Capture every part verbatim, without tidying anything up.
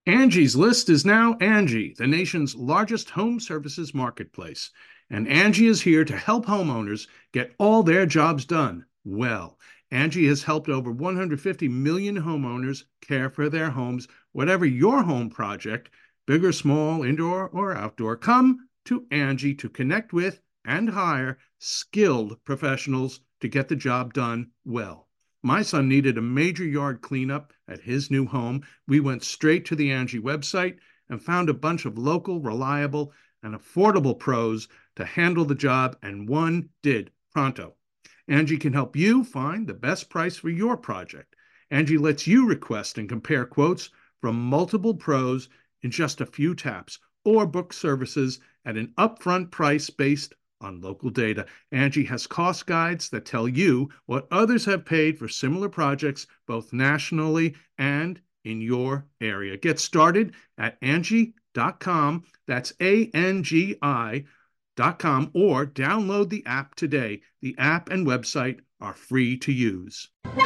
Angie's List is now Angie, the nation's largest home services marketplace. And Angie is here to help homeowners get all their jobs done well. Angie has helped over one hundred fifty million homeowners care for their homes. Whatever your home project, big or small, indoor or outdoor, come to Angie to connect with and hire skilled professionals to get the job done well. My son needed a major yard cleanup at his new home. We went straight to the Angie website and found a bunch of local, reliable, and affordable pros to handle the job, and one did pronto. Angie can help you find the best price for your project. Angie lets you request and compare quotes from multiple pros in just a few taps, or book services at an upfront price based on local data. Angie has cost guides that tell you what others have paid for similar projects, both nationally and in your area. Get started at Angie dot com. That's A N G I dot com, or download the app today. The app and website are free to use.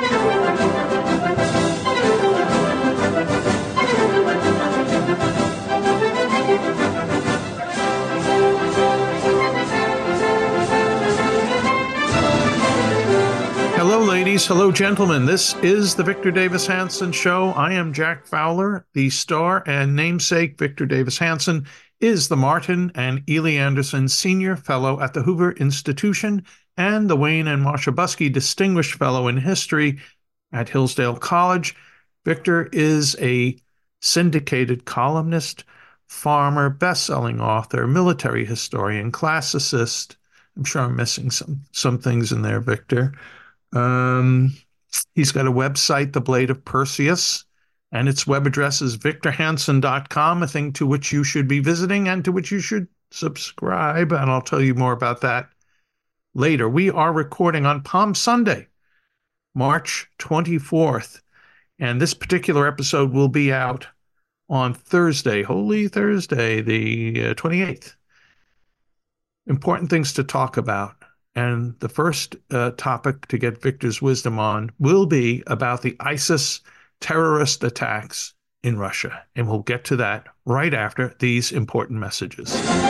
Hello, ladies. Hello, gentlemen. This is the Victor Davis Hanson Show. I am Jack Fowler, the star and namesake. Victor Davis Hanson is the Martin and Ely Anderson Senior Fellow at the Hoover Institution and the Wayne and Marsha Buskey Distinguished Fellow in History at Hillsdale College. Victor is a syndicated columnist, farmer, best-selling author, military historian, classicist. I'm sure I'm missing some, some things in there, Victor. Um, he's got a website, The Blade of Perseus, and its web address is victor hanson dot com, a thing to which you should be visiting and to which you should subscribe, and I'll tell you more about that later. We are recording on Palm Sunday, March twenty-fourth, and this particular episode will be out on Thursday, Holy Thursday, the uh, twenty-eighth. Important things to talk about. And the first uh, topic to get Victor's wisdom on will be about the ISIS terrorist attacks in Russia. And we'll get to that right after these important messages.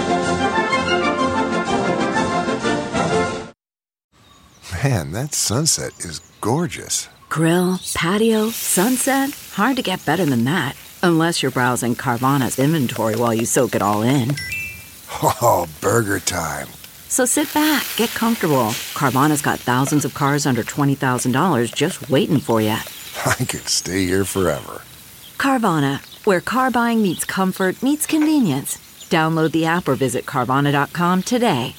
Man, that sunset is gorgeous. Grill, patio, sunset. Hard to get better than that. Unless you're browsing Carvana's inventory while you soak it all in. Oh, burger time. So sit back, get comfortable. Carvana's got thousands of cars under twenty thousand dollars just waiting for you. I could stay here forever. Carvana, where car buying meets comfort, meets convenience. Download the app or visit Carvana dot com today.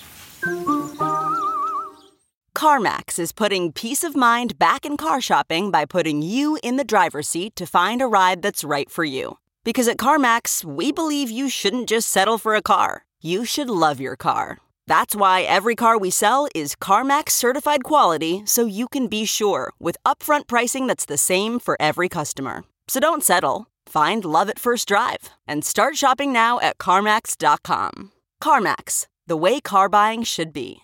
CarMax is putting peace of mind back in car shopping by putting you in the driver's seat to find a ride that's right for you. Because at CarMax, we believe you shouldn't just settle for a car. You should love your car. That's why every car we sell is CarMax certified quality, so you can be sure with upfront pricing that's the same for every customer. So don't settle. Find love at first drive and start shopping now at CarMax dot com. CarMax, the way car buying should be.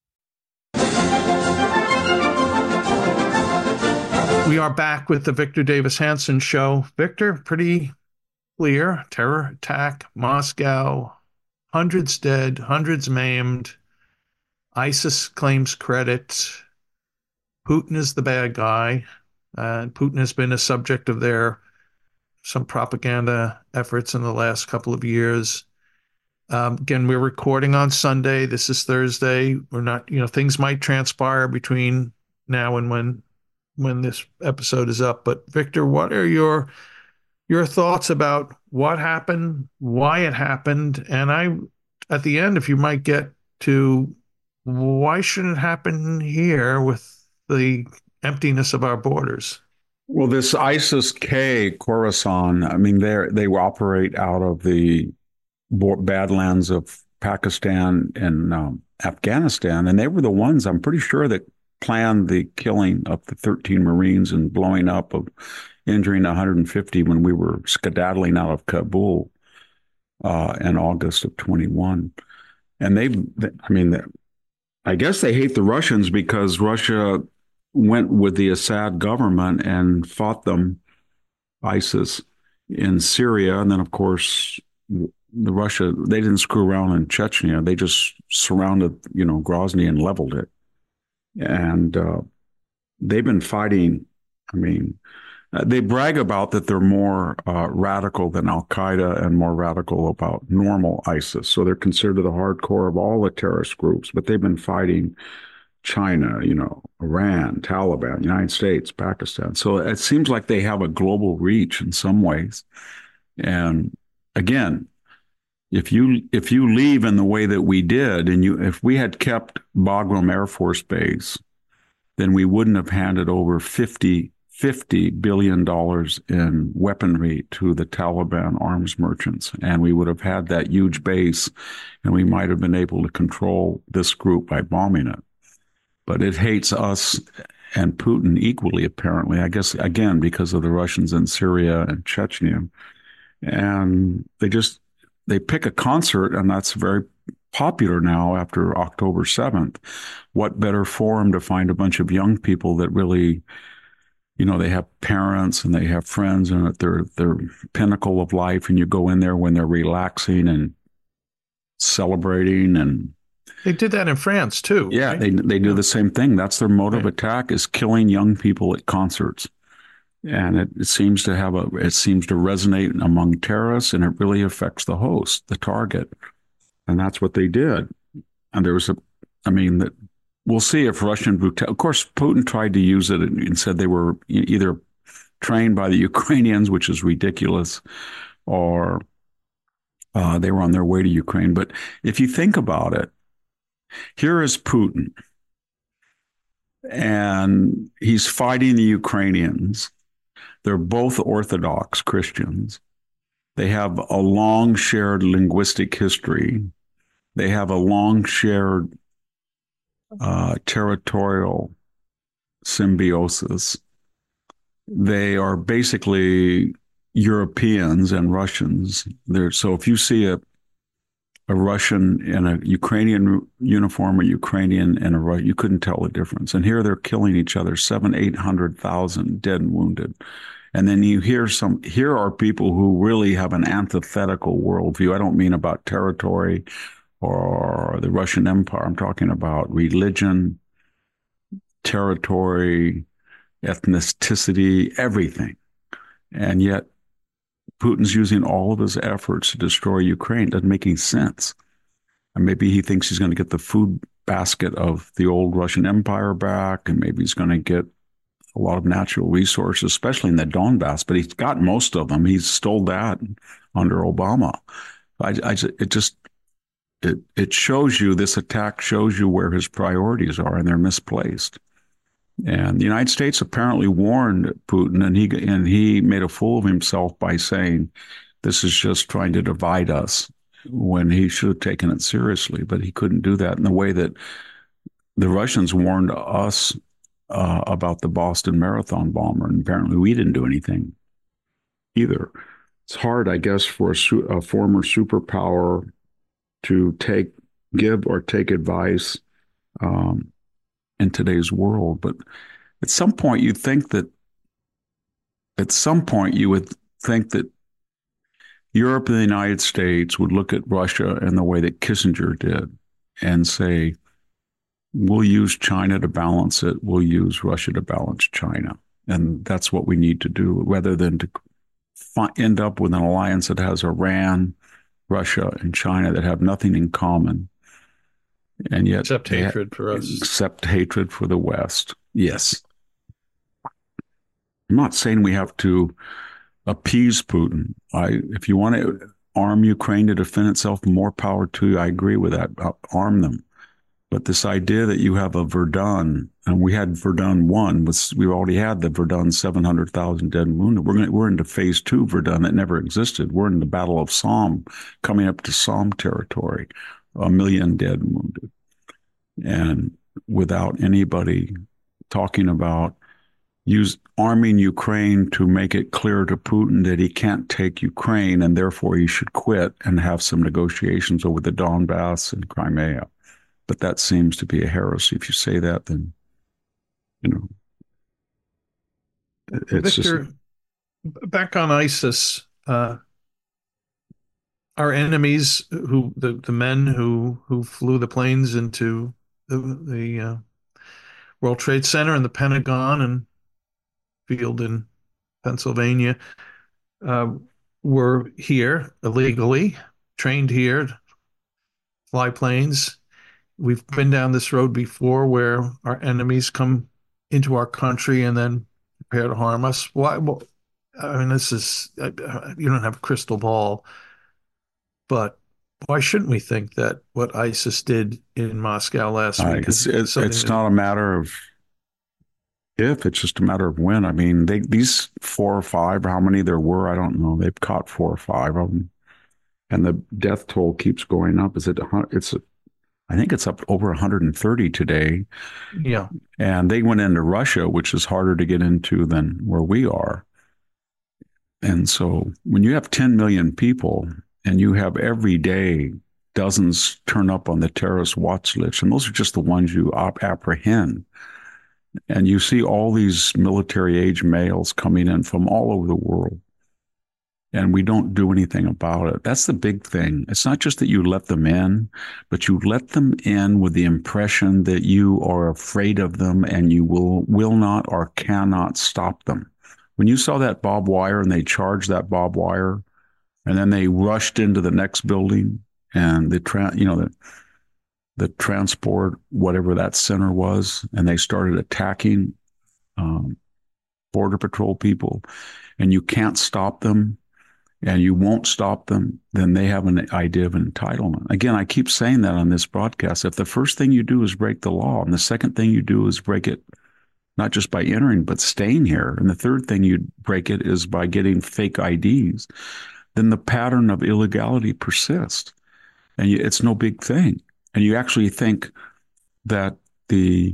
We are back with the Victor Davis Hanson Show. Victor, pretty clear. Terror attack, Moscow. Hundreds dead, hundreds maimed. ISIS claims credit. Putin is the bad guy. Uh, Putin has been a subject of their some propaganda efforts in the last couple of years. Um, again, we're recording on Sunday. This is Thursday. We're not, you know, things might transpire between now and when when this episode is up. But Victor, what are your your thoughts about what happened, why it happened, and I, at the end, if you might get to why shouldn't it happen here with the emptiness of our borders? Well, this ISIS-K, Khorasan, I mean, they they operate out of the badlands of Pakistan and um, Afghanistan, and they were the ones, I'm pretty sure, that planned the killing of the thirteen Marines and blowing up of injuring one hundred fifty when we were skedaddling out of Kabul uh, in August of twenty-one. And they, I mean, I guess they hate the Russians because Russia went with the Assad government and fought them, ISIS, in Syria, and then of course the Russia, they didn't screw around in Chechnya. They just surrounded, you know, Grozny and leveled it. And uh, they've been fighting. I mean, uh, they brag about that they're more uh, radical than Al Qaeda and more radical about normal ISIS. So they're considered the hardcore of all the terrorist groups. But they've been fighting China, you know, Iran, Taliban, United States, Pakistan. So it seems like they have a global reach in some ways. And again, if you if you leave in the way that we did, and you if we had kept Bagram Air Force Base, then we wouldn't have handed over fifty billion dollars in weaponry to the Taliban arms merchants. And we would have had that huge base, and we might have been able to control this group by bombing it. But it hates us and Putin equally, apparently, I guess, again, because of the Russians in Syria and Chechnya. And they just, they pick a concert, and that's very popular now after October seventh. What better forum to find a bunch of young people that really, you know, they have parents and they have friends, and at their, their pinnacle of life, and you go in there when they're relaxing and celebrating. And they did that in France too. Yeah, right? they they do yeah. the same thing. That's their mode of Right. attack, is killing young people at concerts. And it, it seems to have a it seems to resonate among terrorists, and it really affects the host, the target. And that's what they did. And there was a, I mean, that we'll see if Russian brutality. Of course, Putin tried to use it and said they were either trained by the Ukrainians, which is ridiculous, or uh, they were on their way to Ukraine. But if you think about it, here is Putin, and he's fighting the Ukrainians. They're both Orthodox Christians. They have a long shared linguistic history. They have a long shared uh, territorial symbiosis. They are basically Europeans and Russians. They're, so if you see a a Russian in a Ukrainian uniform, a Ukrainian in a Russian, you couldn't tell the difference. And here they're killing each other, seven, eight hundred thousand dead and wounded. And then you hear some, here are people who really have an antithetical worldview. I don't mean about territory or the Russian Empire. I'm talking about religion, territory, ethnicity, everything. And yet Putin's using all of his efforts to destroy Ukraine. It doesn't make any sense. And maybe he thinks he's going to get the food basket of the old Russian Empire back, and maybe he's going to get a lot of natural resources, especially in the Donbass. But he's got most of them. He's stole that under Obama. I, I, it just it it shows you, this attack shows you where his priorities are, and they're misplaced. And the United States apparently warned Putin, and he and he made a fool of himself by saying this is just trying to divide us, when he should have taken it seriously. But he couldn't do that in the way that the Russians warned us uh, about the Boston Marathon bomber, and apparently we didn't do anything either. It's hard, I guess, for a, su- a former superpower to take, give or take advice Um, in today's world. But at some point you think that at some point you would think that Europe and the United States would look at Russia in the way that Kissinger did and say, we'll use China to balance it. We'll use Russia to balance China. And that's what we need to do, rather than to fi- end up with an alliance that has Iran, Russia, and China that have nothing in common. And yet, except hatred for us. Except hatred for the West. Yes. I'm not saying we have to appease Putin. I, if you want to arm Ukraine to defend itself, more power to you. I agree with that. I'll arm them. But this idea that you have a Verdun, and we had Verdun one, was we already had the Verdun seven hundred thousand dead and wounded. We're going we're into phase two Verdun that never existed. We're in the Battle of Somme, coming up to Somme territory, a million dead and wounded, and without anybody talking about use arming Ukraine to make it clear to Putin that he can't take Ukraine, and therefore he should quit and have some negotiations over the Donbass and Crimea. But that seems to be a heresy. If you say that, then, you know, it's Victor, just... back on ISIS, uh, our enemies, who the, the men who who flew the planes into the the uh, World Trade Center and the Pentagon and field in Pennsylvania, uh, were here illegally, trained here to fly planes. We've been down this road before where our enemies come into our country and then prepare to harm us. Why? Well, I mean, this is, you don't have a crystal ball, but why shouldn't we think that what ISIS did in Moscow last Uh, week it's is it's, something it's that- not a matter of if, it's just a matter of when. I mean, they these four or five, how many there were, I don't know. They've caught four or five of them, and the death toll keeps going up. Is it? a hun- It's, a- I think it's up over one hundred thirty today, Yeah, and they went into Russia, which is harder to get into than where we are. And so, when you have ten million people, and you have every day dozens turn up on the terrorist watch list, and those are just the ones you op- apprehend. And you see all these military age males coming in from all over the world, and we don't do anything about it. That's the big thing. It's not just that you let them in, but you let them in with the impression that you are afraid of them and you will will not or cannot stop them. When you saw that barbed wire and they charged that barbed wire, and then they rushed into the next building, and the tra- you know the the transport, whatever that center was, and they started attacking um, Border Patrol people, and you can't stop them, and you won't stop them, then they have an idea of entitlement. Again, I keep saying that on this broadcast. If the first thing you do is break the law, and the second thing you do is break it, not just by entering, but staying here, and the third thing you break it is by getting fake I Ds, then the pattern of illegality persists, and you, it's no big thing. And you actually think that the,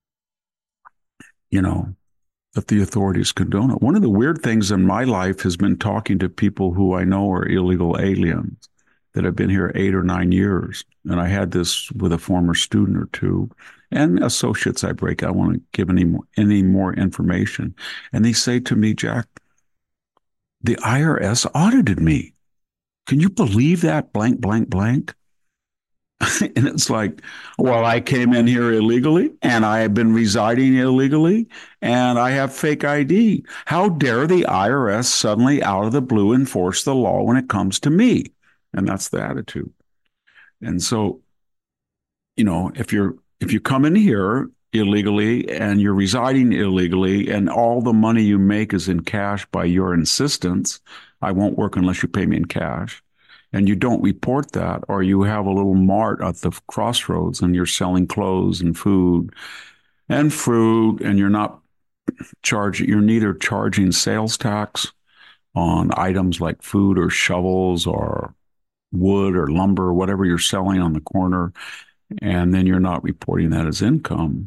you know, that the authorities condone it. One of the weird things in my life has been talking to people who I know are illegal aliens that have been here eight or nine years. And I had this with a former student or two and associates I break. I want to give any more, any more information. And they say to me, Jack, the I R S audited me. Can you believe that? Blank, blank, blank. And it's like, well, I came in here illegally and I have been residing illegally and I have fake I D. How dare the I R S suddenly out of the blue enforce the law when it comes to me? And that's the attitude. And so, you know, if you're if you come in here illegally and you're residing illegally and all the money you make is in cash by your insistence, I won't work unless you pay me in cash, and you don't report that, or you have a little mart at the crossroads and you're selling clothes and food and fruit, and you're not charging, you're neither charging sales tax on items like food or shovels or wood or lumber or whatever you're selling on the corner, and then you're not reporting that as income,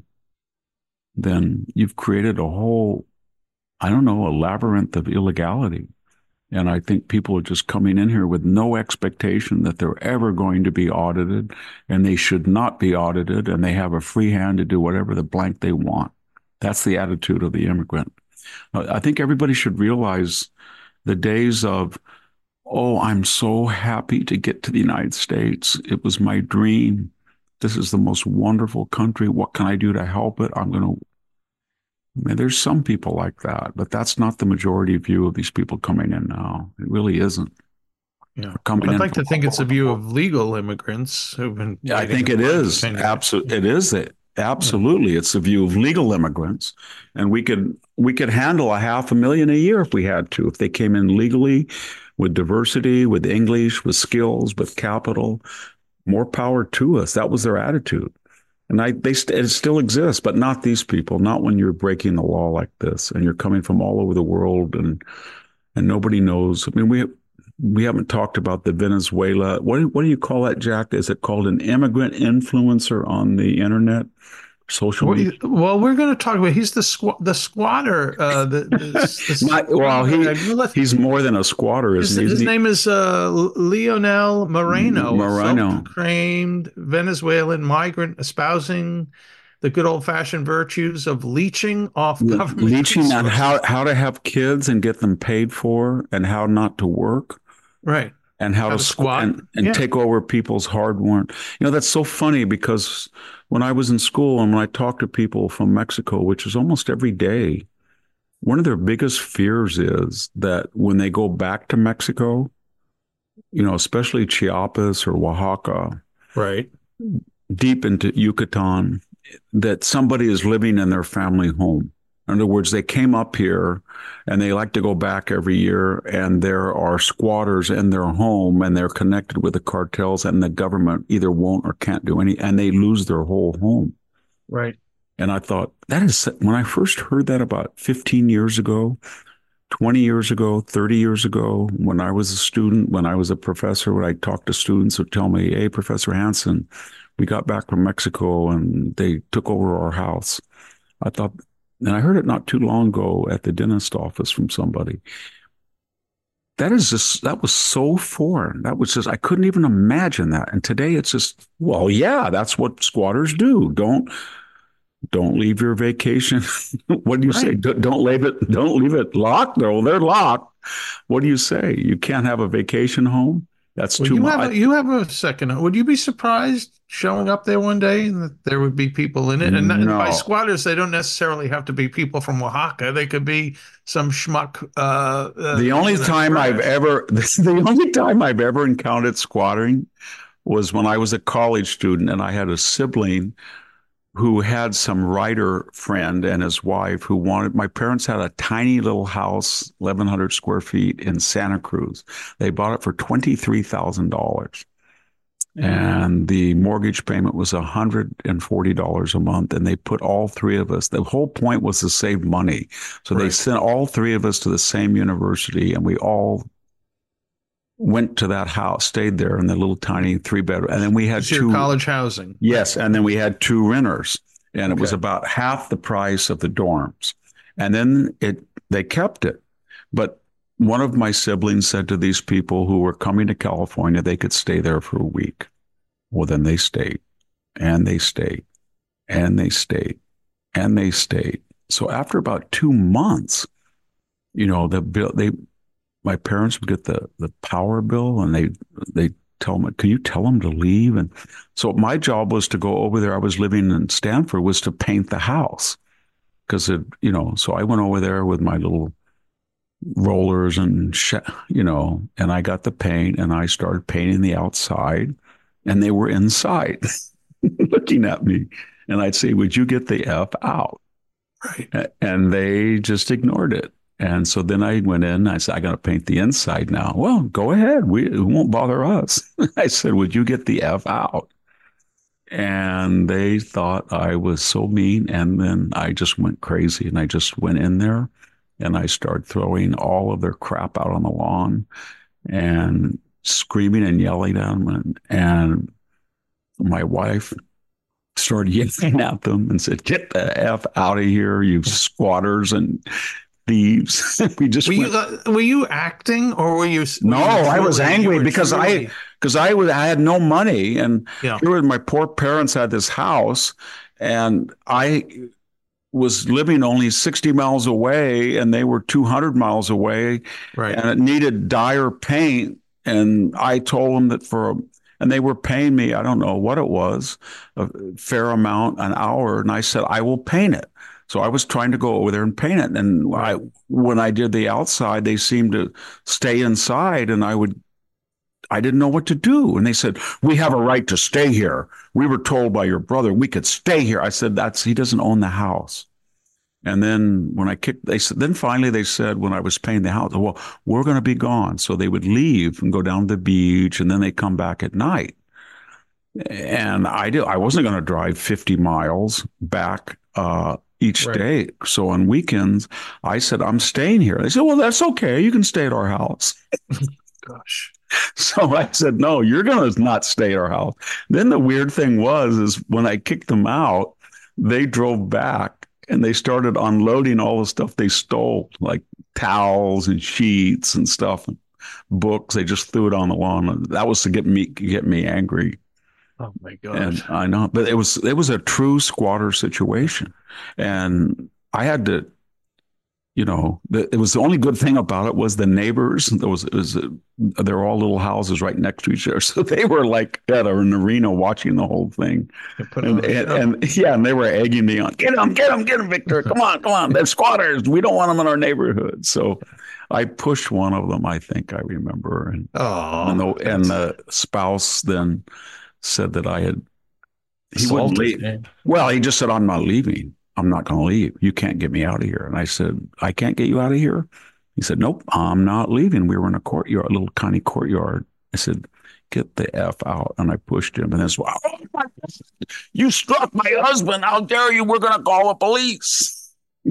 then you've created a whole, I don't know, a labyrinth of illegality. And I think people are just coming in here with no expectation that they're ever going to be audited, and they should not be audited, and they have a free hand to do whatever the blank they want. That's the attitude of the immigrant. I think everybody should realize the days of, oh, I'm so happy to get to the United States. It was my dream. This is the most wonderful country. What can I do to help it? I'm going to I mean, there's some people like that, but that's not the majority view of these people coming in now. It really isn't. yeah. Coming I'd in like to from think all it's a over the view world. of legal immigrants who've been. Yeah, I waiting think in it line is. to change it. Absolutely, it is it. Absolutely, it's the view of legal immigrants, and we could we could handle a half a million a year if we had to. If they came in legally, with diversity, with English, with skills, with capital, more power to us. That was their attitude. And I, they st- it still exists, but not these people. Not when you're breaking the law like this, and you're coming from all over the world, and and nobody knows. I mean, we we haven't talked about the Venezuela. What what do you call that, Jack? Is it called an immigrant influencer on the internet, social Well, media? you- well, we're going to talk about. He's the squ- the squatter. Uh, the, the, the Not, well, he squatter. he's more than a squatter, His, isn't he? his Isn't he? name is uh, Leonel Moreno, a Moreno. self-proclaimed Venezuelan migrant espousing the good old fashioned virtues of leeching off Le- government leeching on resources. how how to have kids and get them paid for, and how not to work, Right. and how, How to to squ- squat. and, and Yeah. take over people's hard work. You know, that's so funny because when I was in school and when I talked to people from Mexico, which is almost every day, one of their biggest fears is that when they go back to Mexico, you know, especially Chiapas or Oaxaca, Right. deep into Yucatan, that somebody is living in their family home. In other words, they came up here and they like to go back every year, and there are squatters in their home and they're connected with the cartels, and the government either won't or can't do any, and they lose their whole home. Right. And I thought, that is, when I first heard that about fifteen years ago, twenty years ago, thirty years ago, when I was a student, when I was a professor, when I talked to students who tell me, hey, Professor Hansen, we got back from Mexico and they took over our house. I thought, and I heard it not too long ago at the dentist office from somebody. That is just, that was so foreign. That was just, I couldn't even imagine that. And today it's just, well, yeah, that's what squatters do. Don't, don't leave your vacation. What do you say? Right. Don't, don't leave it, don't leave it locked. No, they're locked. What do you say? You can't have a vacation home? That's Well, too you much. have a, you have a second. Would you be surprised showing up there one day and that there would be people in it? And, and by No. squatters, they don't necessarily have to be people from Oaxaca. They could be some schmuck. Uh, uh, The only you know, time I've trash. ever, the only time I've ever encountered squatting was when I was a college student and I had a sibling who had some writer friend and his wife who wanted, my parents had a tiny little house, eleven hundred square feet in Santa Cruz. They bought it for twenty-three thousand dollars. And the mortgage payment was one hundred forty dollars a month. And they put all three of us, the whole point was to save money. So they Right. sent all three of us to the same university, and we all went to that house, stayed there in the little tiny three bedroom. And then we had It's your two college housing. Yes, and then we had two renters, and it was Okay. about half the price of the dorms. And then it they kept it. But one of my siblings said to these people who were coming to California, they could stay there for a week. Well, then they stayed, and they stayed, and they stayed, and they stayed. So after about two months, you know, the bill they my parents would get the the power bill, and they they tell them, can you tell them to leave? And so my job was to go over there. I was living in Stanford, was to paint the house because it, you know, so I went over there with my little rollers and, sh- you know, and I got the paint and I started painting the outside, and they were inside looking at me. And I'd say, would you get the F out? Right. And they just ignored it. And so then I went in, I said, I got to paint the inside now. Well, go ahead. We, it won't bother us. I said, would you get the F out? And they thought I was so mean. And then I just went crazy, and I just went in there and I started throwing all of their crap out on the lawn and screaming and yelling at them. And, and my wife started yelling at them and said, get the F out of here, you squatters and thieves. We just Were went, you uh, were you acting, or were you? no, were you I was truly- you angry were because truly- I because I was I had no money, and Yeah. here was my poor parents had this house, and I was living only sixty miles away, and they were two hundred miles away, Right. and it needed dire paint. And I told them that for and they were paying me, I don't know what it was, a fair amount an hour, and I said I will paint it. So I was trying to go over there and paint it. And I, when I did the outside, they seemed to stay inside, and I would, I didn't know what to do. And they said, we have a right to stay here. We were told by your brother we could stay here. I said, that's, he doesn't own the house. And then when I kicked, they said, then finally they said, when I was painting the house, well, we're going to be gone. So they would leave and go down to the beach, and then they come back at night. And I did, I wasn't going to drive fifty miles back, uh, each Right. day. So on weekends, I said, I'm staying here. They said, well, that's okay. You can stay at our house. Gosh. So I said, no, you're going to not stay at our house. Then the weird thing was, is when I kicked them out, they drove back and they started unloading all the stuff they stole, like towels and sheets and stuff, and books. They just threw it on the lawn. That was to get me, get me angry. Oh my God. And I know, but it was it was a true squatter situation, and I had to, you know, the, it was the only good thing about it was the neighbors. There was it was uh, they were all little houses right next to each other, so they were like at an arena watching the whole thing. And and, and yeah, and they were egging me on, get them, get them, get them, Victor, come on, come on, they're squatters. We don't want them in our neighborhood. So I pushed one of them. I think I remember, and oh, and the, and the spouse then said that I had. He wouldn't leave. Man. Well, he just said, I'm not leaving. I'm not going to leave. You can't get me out of here. And I said, I can't get you out of here? He said, nope, I'm not leaving. We were in a courtyard, a little tiny courtyard. I said, get the F out. And I pushed him. And this, oh, you struck my husband. How dare you? We're going to call the police.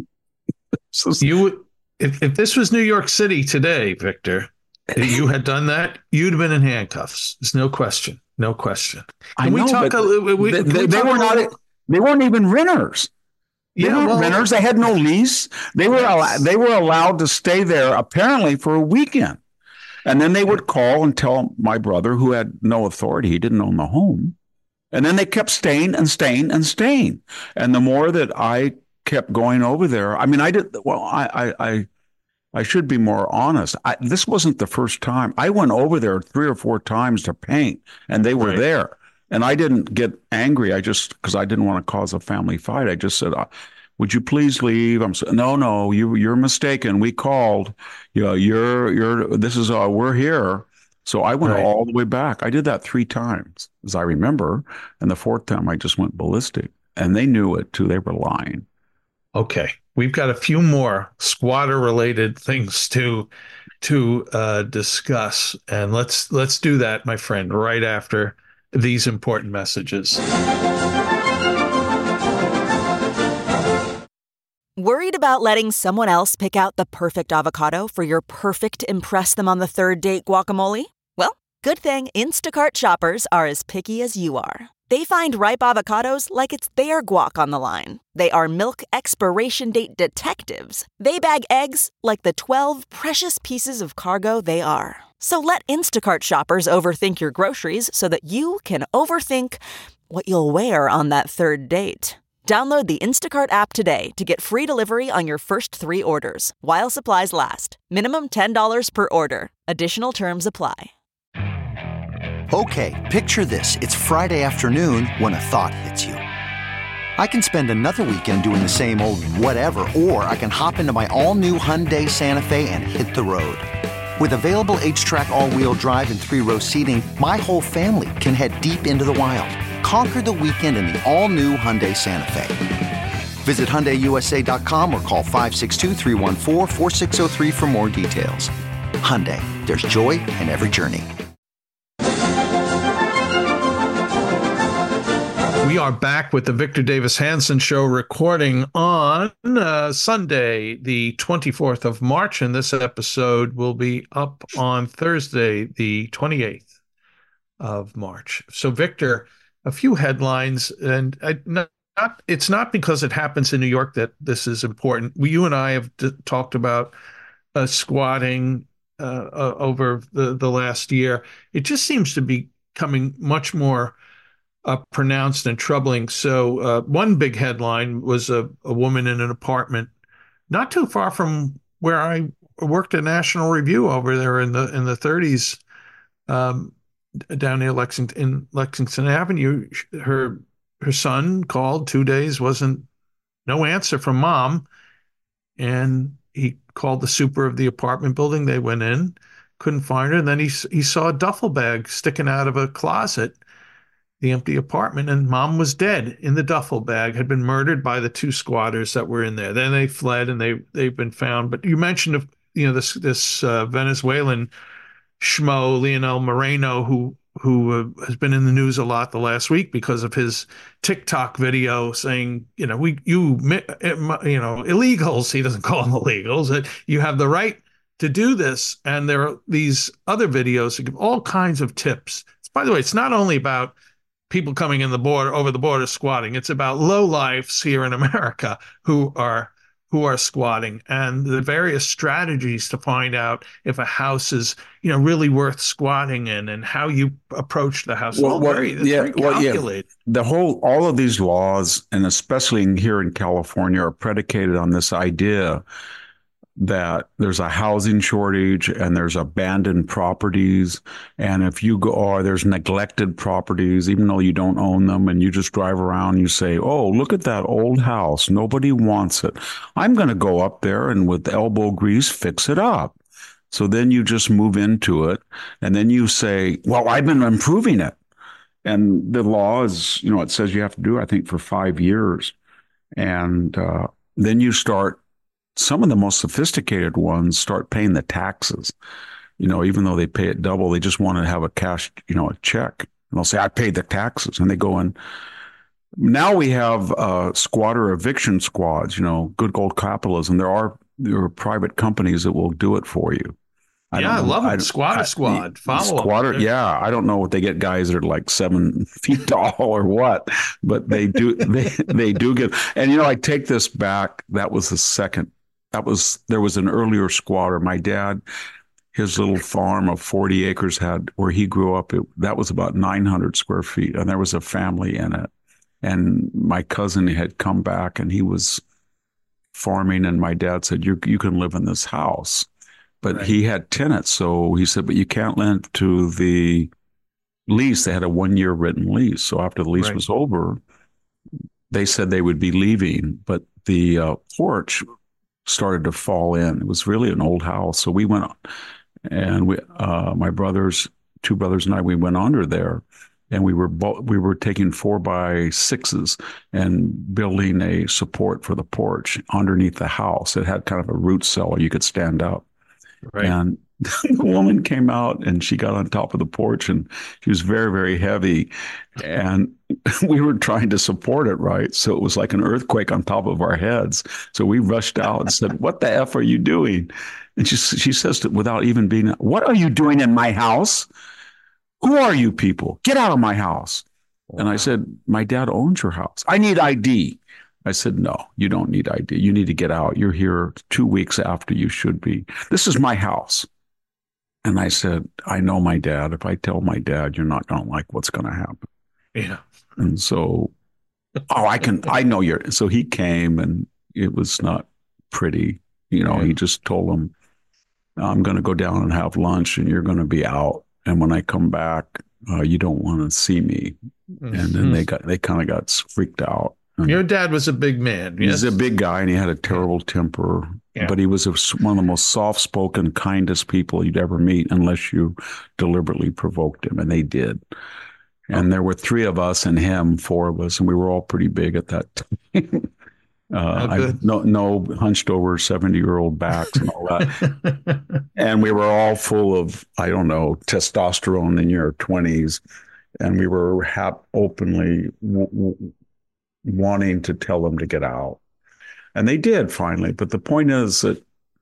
So, you, if, if this was New York City today, Victor, if you had done that, you'd have been in handcuffs. There's no question. No question. Can I know, we talk a, we, they, we they, they were not. Little... They weren't even renters. They yeah, weren't well, renters. They had no lease. They were al- they were allowed to stay there apparently for a weekend, and then they would call and tell my brother, who had no authority. He didn't own the home, and then they kept staying and staying and staying. And the more that I kept going over there, I mean, I did well. I I. I I should be more honest. I, this wasn't the first time. I went over there three or four times to paint, and they were right there. And I didn't get angry. I just, because I didn't want to cause a family fight, I just said, uh, would you please leave? I'm so, no, no, you, you're mistaken. We called. You know, you're, you're, this is, uh, we're here. So I went right all the way back. I did that three times, as I remember. And the fourth time, I just went ballistic. And they knew it, too. They were lying. Okay. We've got a few more squatter-related things to to uh, discuss, and let's let's do that, my friend, right after these important messages. Worried about letting someone else pick out the perfect avocado for your perfect impress them on the third date guacamole? Well, good thing Instacart shoppers are as picky as you are. They find ripe avocados like it's their guac on the line. They are milk expiration date detectives. They bag eggs like the twelve precious pieces of cargo they are. So let Instacart shoppers overthink your groceries so that you can overthink what you'll wear on that third date. Download the Instacart app today to get free delivery on your first three orders, while supplies last. Minimum ten dollars per order. Additional terms apply. Okay, picture this. It's Friday afternoon when a thought hits you. I can spend another weekend doing the same old whatever, or I can hop into my all-new Hyundai Santa Fe and hit the road. With available H-Track all-wheel drive and three-row seating, my whole family can head deep into the wild. Conquer the weekend in the all-new Hyundai Santa Fe. Visit Hyundai U S A dot com or call five six two, three one four, four six zero three for more details. Hyundai, there's joy in every journey. We are back with the Victor Davis Hanson Show, recording on uh, Sunday, the twenty-fourth of March, and this episode will be up on Thursday, the twenty-eighth of March. So, Victor, a few headlines, and I, not, not, it's not because it happens in New York that this is important. We, you and I have d- talked about uh, squatting uh, uh, over the, the last year. It just seems to be becoming much more Uh, pronounced and troubling. So uh, one big headline was a, a woman in an apartment not too far from where I worked at National Review over there in the in the thirties, um, down near Lexington, in Lexington Avenue. Her her son called two days, wasn't no answer from mom, and he called the super of the apartment building. They went in, couldn't find her, and then he he saw a duffel bag sticking out of a closet, the empty apartment, and mom was dead in the duffel bag, had been murdered by the two squatters that were in there. Then they fled and they, they've been found. But you mentioned, you know, this, this uh, Venezuelan schmo, Leonel Moreno, who, who uh, has been in the news a lot the last week because of his TikTok video saying, you know, we, you, you know, illegals, he doesn't call them illegals, that you have the right to do this. And there are these other videos that give all kinds of tips. By the way, it's not only about people coming in the border, over the border squatting. It's about lowlifes here in America who are who are squatting and the various strategies to find out if a house is, you know, really worth squatting in and how you approach the house. Well, all well, very, it's yeah, very well, yeah. calculated. The whole, all of these laws, and especially in, here in California, are predicated on this idea that there's a housing shortage and there's abandoned properties. And if you go, or there's neglected properties, even though you don't own them, and you just drive around, you say, oh, look at that old house. Nobody wants it. I'm going to go up there and with elbow grease, fix it up. So then you just move into it. And then you say, well, I've been improving it. And the law is, you know, it says you have to do, I think, for five years. And uh, then you start, some of the most sophisticated ones start paying the taxes. You know, even though they pay it double, they just want to have a cash, you know, a check. And they'll say, I paid the taxes. And they go in. Now we have uh, squatter eviction squads, you know, good old capitalism. There are, there are private companies that will do it for you. I yeah, I know, love it. I, Squatter I, squad. Follow squatter. them. Yeah. I don't know what they get guys that are like seven feet tall or what, but they do, they, they do get, and you know, I take this back. That was the second, that was, there was an earlier squatter. My dad, his little farm of forty acres had, where he grew up, it, that was about nine hundred square feet. And there was a family in it. And my cousin had come back and he was farming. And my dad said, you, you can live in this house. But right. He had tenants. So he said, but you can't lend to the lease. They had a one year written lease. So after the lease right. was over, they said they would be leaving. But the uh, porch started to fall in. It was really an old house. So we went, and we, uh, my brothers, two brothers and I, we went under there. And we were bo- we were taking four by sixes and building a support for the porch underneath the house. It had kind of a root cellar. You could stand up. Right. And the woman came out and she got on top of the porch and she was very, very heavy. And we were trying to support it, right? So it was like an earthquake on top of our heads. So we rushed out and said, what the F are you doing? And she, she says to, without even being, what are you doing in my house? Who are you people? Get out of my house. Wow. And I said, my dad owns your house. I need I D. I said, no, you don't need I D. You need to get out. You're here two weeks after you should be. This is my house. And I said, I know my dad. If I tell my dad, you're not going to like what's going to happen. Yeah. And so, oh, I can, I know you're. So he came and it was not pretty. You know, yeah. He just told him, I'm going to go down and have lunch and you're going to be out. And when I come back, uh, you don't want to see me. Mm-hmm. And then they got, they kind of got freaked out. And your dad was a big man. He yes? was a big guy and he had a terrible temper, yeah. But he was a, one of the most soft-spoken, kindest people you'd ever meet unless you deliberately provoked him. And they did. And oh. There were three of us and him, four of us, and we were all pretty big at that time. Uh, I, no, no hunched over seventy year old backs and all that. And we were all full of, I don't know, testosterone in your twenties. And we were hap- openly w- w- wanting to tell them to get out. And they did finally. But the point is that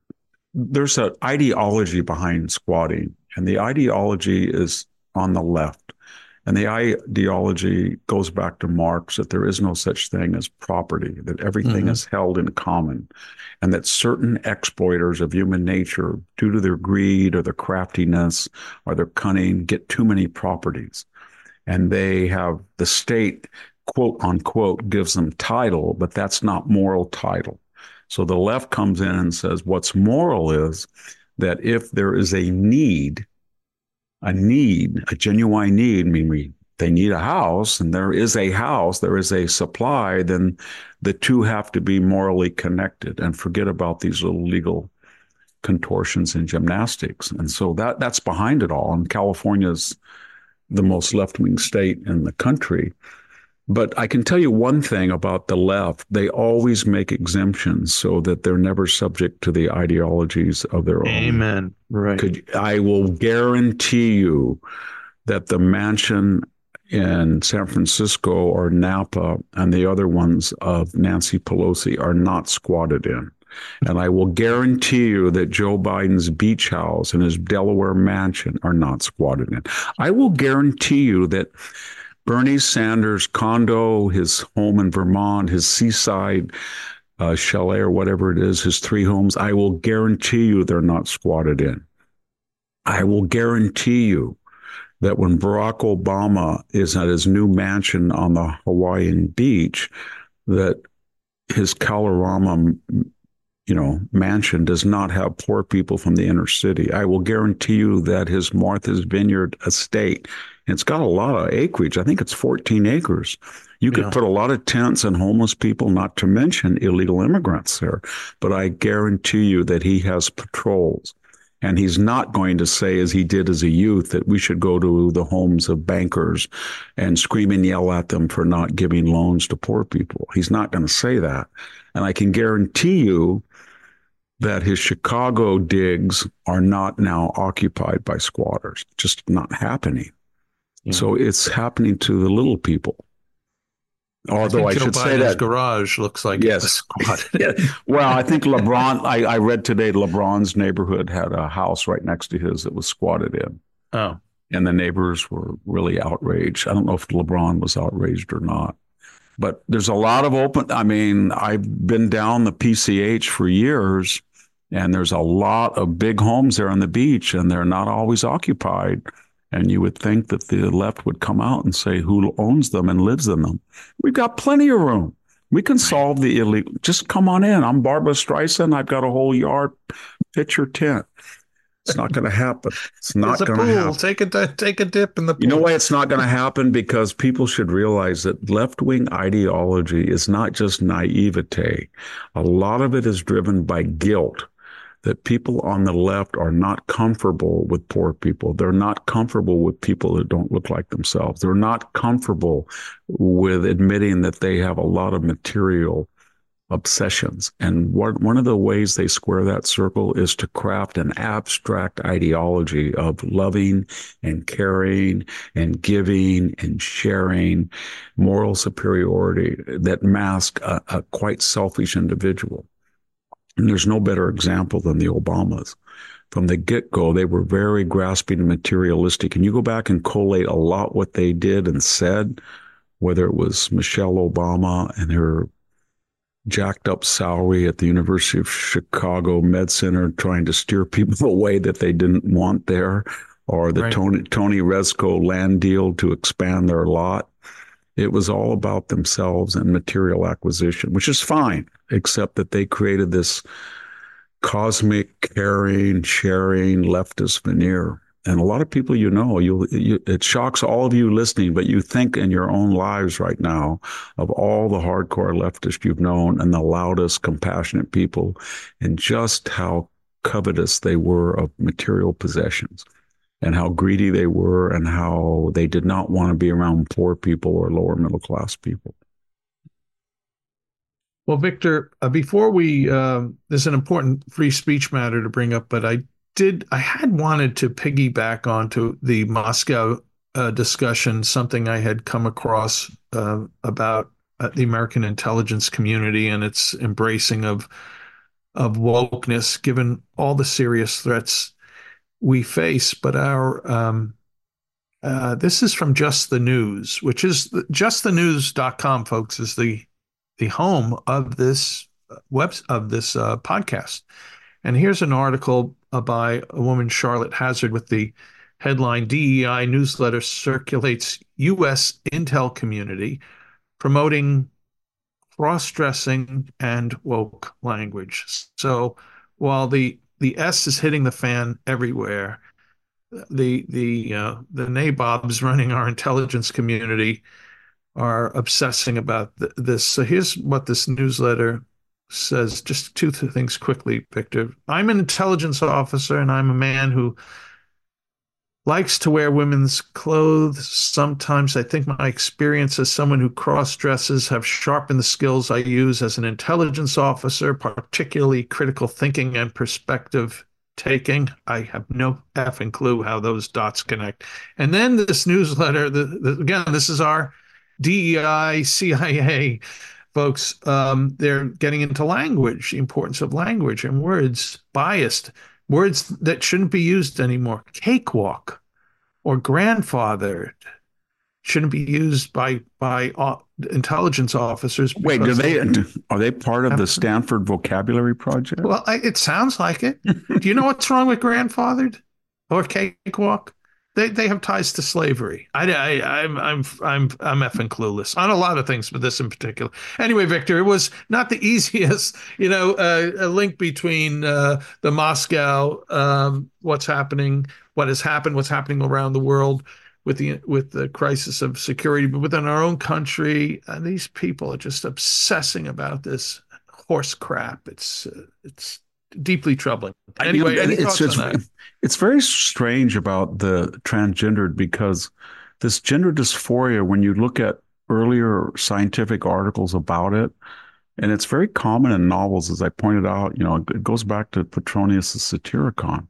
there's an ideology behind squatting. And the ideology is on the left. And the ideology goes back to Marx, that there is no such thing as property, that everything mm-hmm. is held in common, and that certain exploiters of human nature, due to their greed or their craftiness or their cunning, get too many properties. And they have, the state, quote unquote, gives them title, but that's not moral title. So the left comes in and says what's moral is that if there is a need, a need, a genuine need, I mean, we, they need a house and there is a house, there is a supply, then the two have to be morally connected and forget about these little legal contortions and gymnastics. And so that that's behind it all. And California's the most left-wing state in the country. But I can tell you one thing about the left. They always make exemptions so that they're never subject to the ideologies of their own. Amen. Right. Could, I will guarantee you that the mansion in San Francisco or Napa and the other ones of Nancy Pelosi are not squatted in. And I will guarantee you that Joe Biden's beach house and his Delaware mansion are not squatted in. I will guarantee you that Bernie Sanders' condo, his home in Vermont, his seaside uh, chalet or whatever it is, his three homes, I will guarantee you they're not squatted in. I will guarantee you that when Barack Obama is at his new mansion on the Hawaiian beach, that his Kalorama, you know, mansion does not have poor people from the inner city. I will guarantee you that his Martha's Vineyard estate, and it's got a lot of acreage. I think it's fourteen acres. You could Yeah. put a lot of tents and homeless people, not to mention illegal immigrants there. But I guarantee you that he has patrols. And he's not going to say, as he did as a youth, that we should go to the homes of bankers and scream and yell at them for not giving loans to poor people. He's not going to say that. And I can guarantee you that his Chicago digs are not now occupied by squatters. Just not happening. Yeah. So it's happening to the little people. Although I, I should Joe say that garage looks like yes. it's squatted. Yeah. Well, I think LeBron. I, I read today LeBron's neighborhood had a house right next to his that was squatted in. Oh, and the neighbors were really outraged. I don't know if LeBron was outraged or not, but there's a lot of open. I mean, I've been down the P C H for years, and there's a lot of big homes there on the beach, and they're not always occupied. And you would think that the left would come out and say who owns them and lives in them. We've got plenty of room. We can solve the illegal. Just come on in. I'm Barbara Streisand. I've got a whole yard. Pitch your tent. It's not going to happen. It's not going to happen. Take a take a dip in the pool. You know why it's not going to happen? Because people should realize that left-wing ideology is not just naivete. A lot of it is driven by guilt. That people on the left are not comfortable with poor people. They're not comfortable with people that don't look like themselves. They're not comfortable with admitting that they have a lot of material obsessions. And what, one of the ways they square that circle is to craft an abstract ideology of loving and caring and giving and sharing moral superiority that mask a, a quite selfish individual. And there's no better example than the Obamas. From the get-go, they were very grasping and materialistic. And you go back and collate a lot what they did and said, whether it was Michelle Obama and her jacked up salary at the University of Chicago Med Center trying to steer people away that they didn't want there, or the right. Tony, Tony Rezko land deal to expand their lot. It was all about themselves and material acquisition, which is fine, except that they created this cosmic, caring, sharing leftist veneer. And a lot of people, you know, you, you it shocks all of you listening, but you think in your own lives right now of all the hardcore leftists you've known and the loudest, compassionate people, and just how covetous they were of material possessions. And how greedy they were, and how they did not want to be around poor people or lower middle class people. Well, Victor, uh, before we, uh, there's an important free speech matter to bring up, but I did, I had wanted to piggyback onto the Moscow uh, discussion, something I had come across uh, about uh, the American intelligence community and its embracing of of wokeness, given all the serious threats we face. But our um, uh, this is from Just the News, which is just the news dot com, folks, is the the home of this web of this uh, podcast. And here's an article uh, by a woman, Charlotte Hazard, with the headline: D E I newsletter circulates U S intel community promoting cross-dressing and woke language. So while the The S is hitting the fan everywhere, The the uh, the nabobs running our intelligence community are obsessing about th- this. So here's what this newsletter says. Just two th- things quickly, Victor. I'm an intelligence officer, and I'm a man who likes to wear women's clothes. Sometimes I think my experience as someone who cross-dresses have sharpened the skills I use as an intelligence officer, particularly critical thinking and perspective taking. I have no effing clue how those dots connect. And then this newsletter, the, the, again, this is our D E I, C I A folks. Um, they're getting into language, the importance of language and words, biased. Words that shouldn't be used anymore. Cakewalk or grandfathered, shouldn't be used by by uh, intelligence officers. Wait, do they are they part of the to, Stanford Vocabulary Project? Well, I, it sounds like it. Do you know what's wrong with grandfathered or cakewalk? They they have ties to slavery. I, I I'm I'm I'm I'm effing clueless on a lot of things, but this in particular. Anyway, Victor, it was not the easiest, you know, uh, a link between uh, the Moscow, um, what's happening, what has happened, what's happening around the world with the with the crisis of security, but within our own country, and these people are just obsessing about this horse crap. It's uh, it's deeply troubling. Anyway, I, you know, any it's, thoughts it's, on that? It's very strange about the transgendered, because this gender dysphoria, when you look at earlier scientific articles about it, and it's very common in novels, as I pointed out, you know, it goes back to Petronius' Satyricon.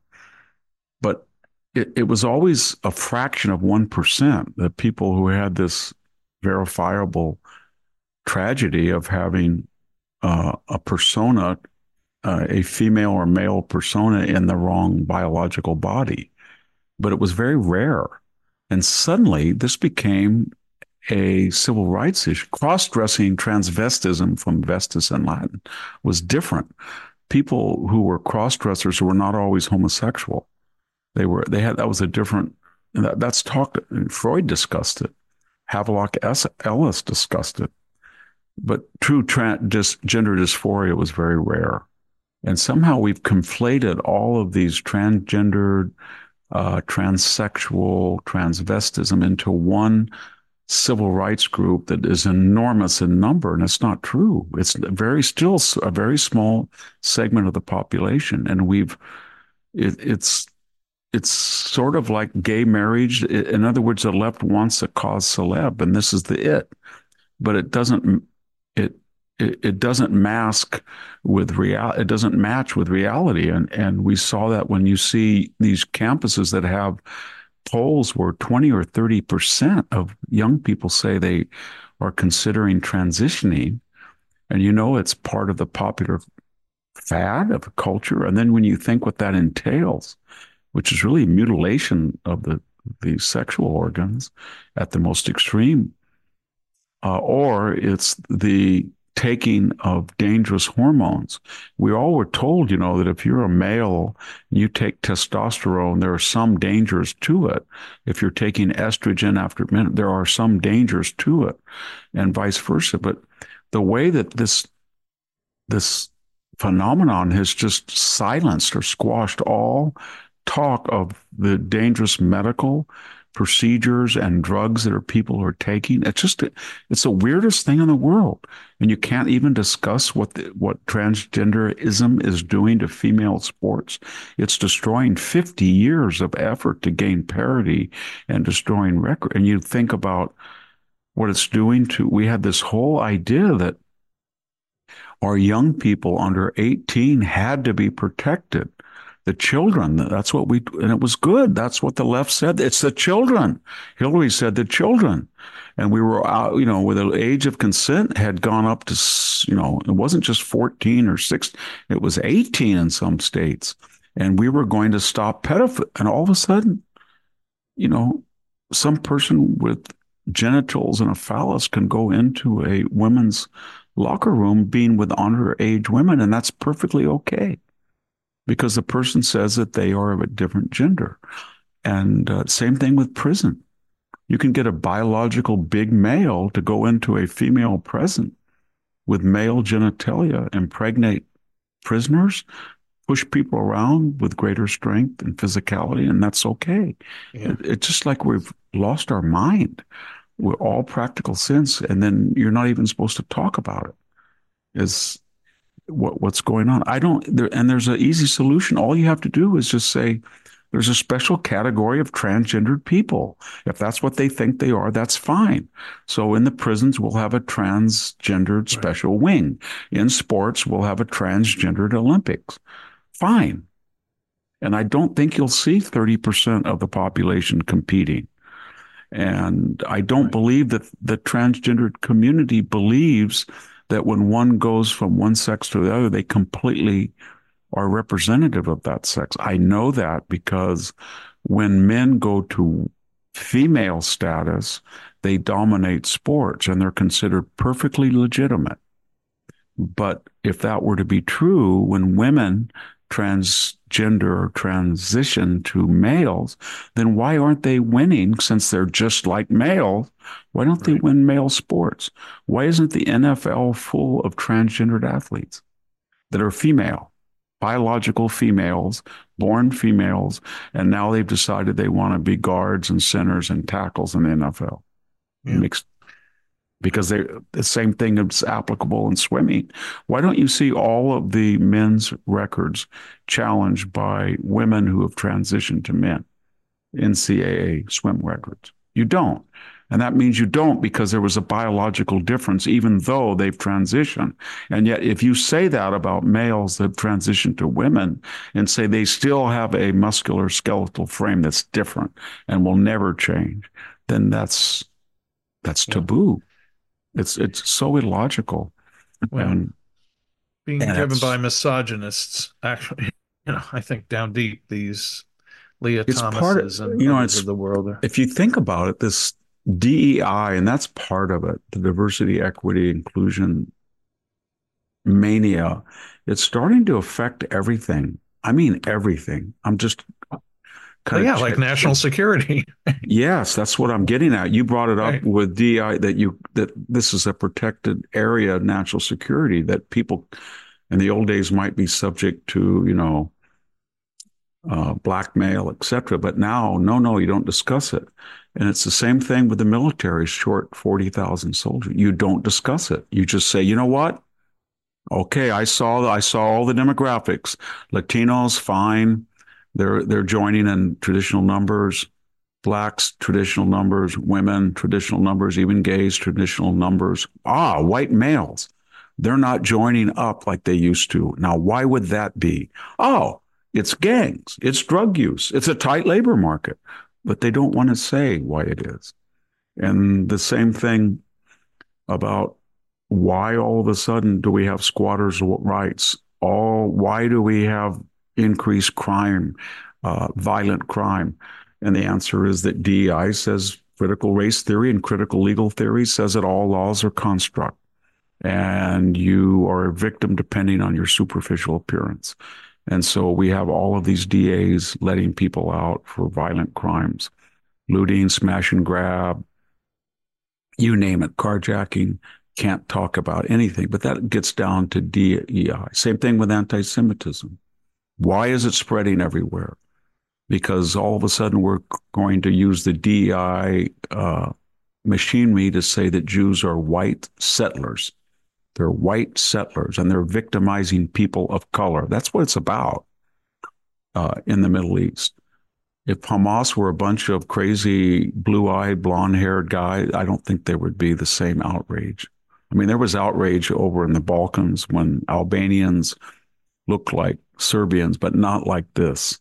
But it, it was always a fraction of one percent, the people who had this verifiable tragedy of having uh, a persona, uh, a female or male persona in the wrong biological body. But it was very rare. And suddenly this became a civil rights issue. Cross-dressing, transvestism, from vestis in Latin, was different. People who were cross-dressers were not always homosexual. They were, they had, that was a different, that, that's talked, Freud discussed it. Havelock Ellis discussed it. But true trans, just gender dysphoria was very rare. And somehow we've conflated all of these transgendered, uh, transsexual, transvestism into one civil rights group that is enormous in number, and it's not true. It's very still a very small segment of the population, and we've it, it's it's sort of like gay marriage. In other words, the left wants a cause celeb, and this is the it, but it doesn't it it, it doesn't mask with real. It doesn't match with reality, and and we saw that when you see these campuses that have polls where twenty or thirty percent of young people say they are considering transitioning. And you know, it's part of the popular fad of a culture. And then when you think what that entails, which is really mutilation of the, the sexual organs at the most extreme, uh, or it's the taking of dangerous hormones. We all were told, you know, that if you're a male and you take testosterone, there are some dangers to it. If you're taking estrogen after a minute, there are some dangers to it, and vice versa. But the way that this this phenomenon has just silenced or squashed all talk of the dangerous medical procedures and drugs that are people are taking. It's just, it's the weirdest thing in the world. And you can't even discuss what the, what transgenderism is doing to female sports. It's destroying fifty years of effort to gain parity and destroying record. And you think about what it's doing to, we had this whole idea that our young people under eighteen had to be protected. The children, that's what we, and it was good. That's what the left said. It's the children. Hillary said the children. And we were out, you know, with the age of consent had gone up to, you know, it wasn't just fourteen or sixteen, it was eighteen in some states. And we were going to stop pedophilia. And all of a sudden, you know, some person with genitals and a phallus can go into a women's locker room being with underage women, and that's perfectly okay, because the person says that they are of a different gender. And uh, same thing with prison. You can get a biological big male to go into a female prison with male genitalia, impregnate prisoners, push people around with greater strength and physicality, and that's okay. Yeah. It, it's just like we've lost our mind with all practical sense, and then you're not even supposed to talk about it. Is what what's going on. I don't, there, and there's an easy solution. All you have to do is just say, there's a special category of transgendered people. If that's what they think they are, that's fine. So in the prisons, we'll have a transgendered special right. wing. In sports, we'll have a transgendered Olympics. Fine. And I don't think you'll see thirty percent of the population competing. And I don't right. believe that the transgendered community believes that when one goes from one sex to the other, they completely are representative of that sex. I know that because when men go to female status, they dominate sports and they're considered perfectly legitimate. But if that were to be true, when women transgender or transition to males, then why aren't they winning since they're just like males? Why don't they win male sports? Why isn't the N F L full of transgendered athletes that are female, biological females, born females, and now they've decided they want to be guards and centers and tackles in the N F L? Yeah. Mixed, because they the same thing is applicable in swimming. Why don't you see all of the men's records challenged by women who have transitioned to men? N C double A swim records. You don't. And that means you don't because there was a biological difference, even though they've transitioned. And yet, if you say that about males that have transitioned to women and say they still have a muscular skeletal frame that's different and will never change, then that's that's taboo. It's it's so illogical. Well, and, being and driven by misogynists, actually, you know, I think down deep these Leah Thomases and you know, others of the world are. If you think about it, this D E I, and that's part of it, the diversity, equity, inclusion mania, it's starting to affect everything. I mean, everything. I'm just kind well, of yeah, like national security. Yes, that's what I'm getting at. You brought it up right. with D E I that you that this is a protected area of national security that people in the old days might be subject to, you know, uh, blackmail, et cetera. But now, no, no, you don't discuss it. And it's the same thing with the military, short forty thousand soldiers. You don't discuss it. You just say, you know what? Okay, I saw I saw all the demographics. Latinos, fine. They're they're joining in traditional numbers. Blacks, traditional numbers. Women, traditional numbers. Even gays, traditional numbers. Ah, white males. They're not joining up like they used to. Now, why would that be? Oh, it's gangs. It's drug use. It's a tight labor market. But they don't want to say why it is. And the same thing about why all of a sudden do we have squatters' rights? All why do we have increased crime, uh, violent crime? And the answer is that D E I says critical race theory and critical legal theory says that all laws are construct, and you are a victim depending on your superficial appearance. And so we have all of these D As letting people out for violent crimes, looting, smash and grab, you name it, carjacking, can't talk about anything. But that gets down to D E I. Same thing with anti-Semitism. Why is it spreading everywhere? Because all of a sudden we're going to use the D E I uh, machinery to say that Jews are white settlers. They're white settlers, and they're victimizing people of color. That's what it's about uh, in the Middle East. If Hamas were a bunch of crazy, blue-eyed, blonde-haired guys, I don't think there would be the same outrage. I mean, there was outrage over in the Balkans when Albanians looked like Serbians, but not like this.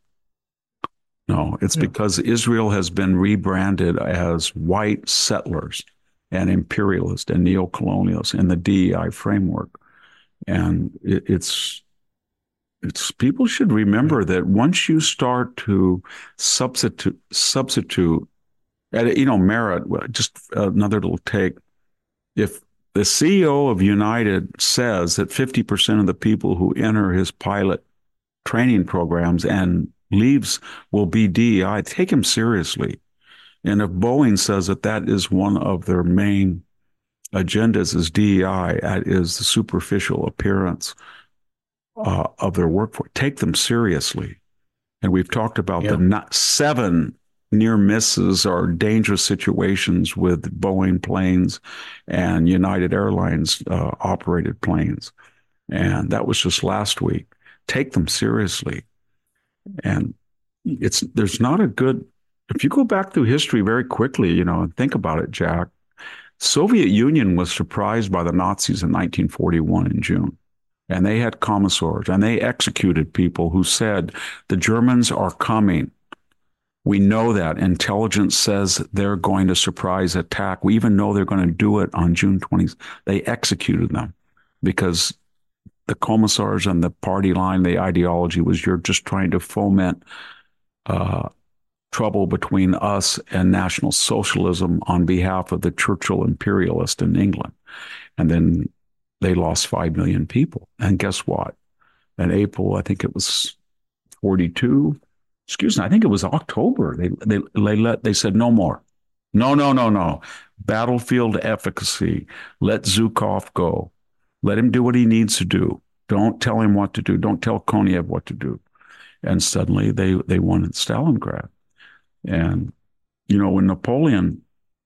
No, it's yeah. because Israel has been rebranded as white settlers and imperialist and neo-colonialist in the D E I framework. And it, it's, it's, people should remember that once you start to substitute, substitute, at, you know, merit, just another little take. If the C E O of United says that fifty percent of the people who enter his pilot training programs and leaves will be D E I, take him seriously. And if Boeing says that that is one of their main agendas is D E I, that is the superficial appearance uh, of their workforce, take them seriously. And we've talked about yeah. the not seven near misses or dangerous situations with Boeing planes and United Airlines uh, operated planes. And that was just last week. Take them seriously. And it's there's not a good If you go back through history very quickly, you know, and think about it, Jack, Soviet Union was surprised by the Nazis in nineteen forty-one in June. And they had commissars and they executed people who said, the Germans are coming. We know that. Intelligence says they're going to surprise attack. We even know they're going to do it on June twentieth. They executed them because the commissars and the party line, the ideology was you're just trying to foment uh, trouble between us and National Socialism on behalf of the Churchill imperialist in England. And then they lost five million people. And guess what? In April, I think it was forty-two, excuse me, I think it was October. They, they, they, let, they said, no more. No, no, no, no. Battlefield efficacy. Let Zhukov go. Let him do what he needs to do. Don't tell him what to do. Don't tell Konev what to do. And suddenly they, they won in Stalingrad. And, you know, when Napoleon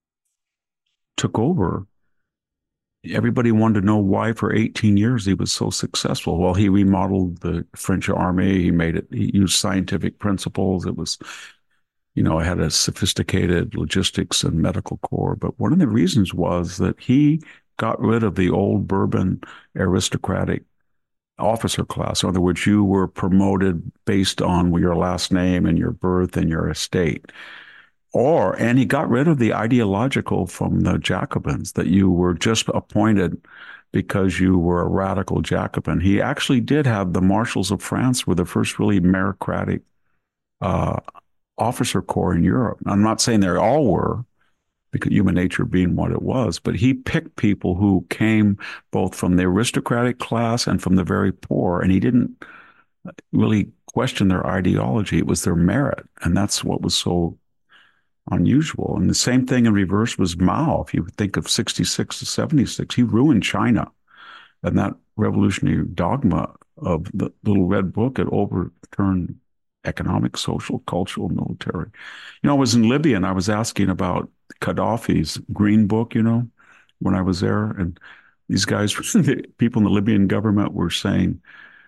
took over, everybody wanted to know why for eighteen years he was so successful. Well, he remodeled the French army. He made it, he used scientific principles. It was, you know, it had a sophisticated logistics and medical corps. But one of the reasons was that he got rid of the old Bourbon aristocratic officer class. In other words, you were promoted based on your last name and your birth and your estate. Or, and he got rid of the ideological from the Jacobins, that you were just appointed because you were a radical Jacobin. He actually did have the marshals of France were the first really meritocratic uh, officer corps in Europe. I'm not saying they all were, because human nature being what it was, but he picked people who came both from the aristocratic class and from the very poor, and he didn't really question their ideology. It was their merit, and that's what was so unusual. And the same thing in reverse was Mao. If you think of sixty-six to seventy-six, he ruined China. And that revolutionary dogma of the little red book had overturned economic, social, cultural, military. You know, I was in Libya and I was asking about Gaddafi's green book, you know, when I was there. And these guys, people in the Libyan government were saying,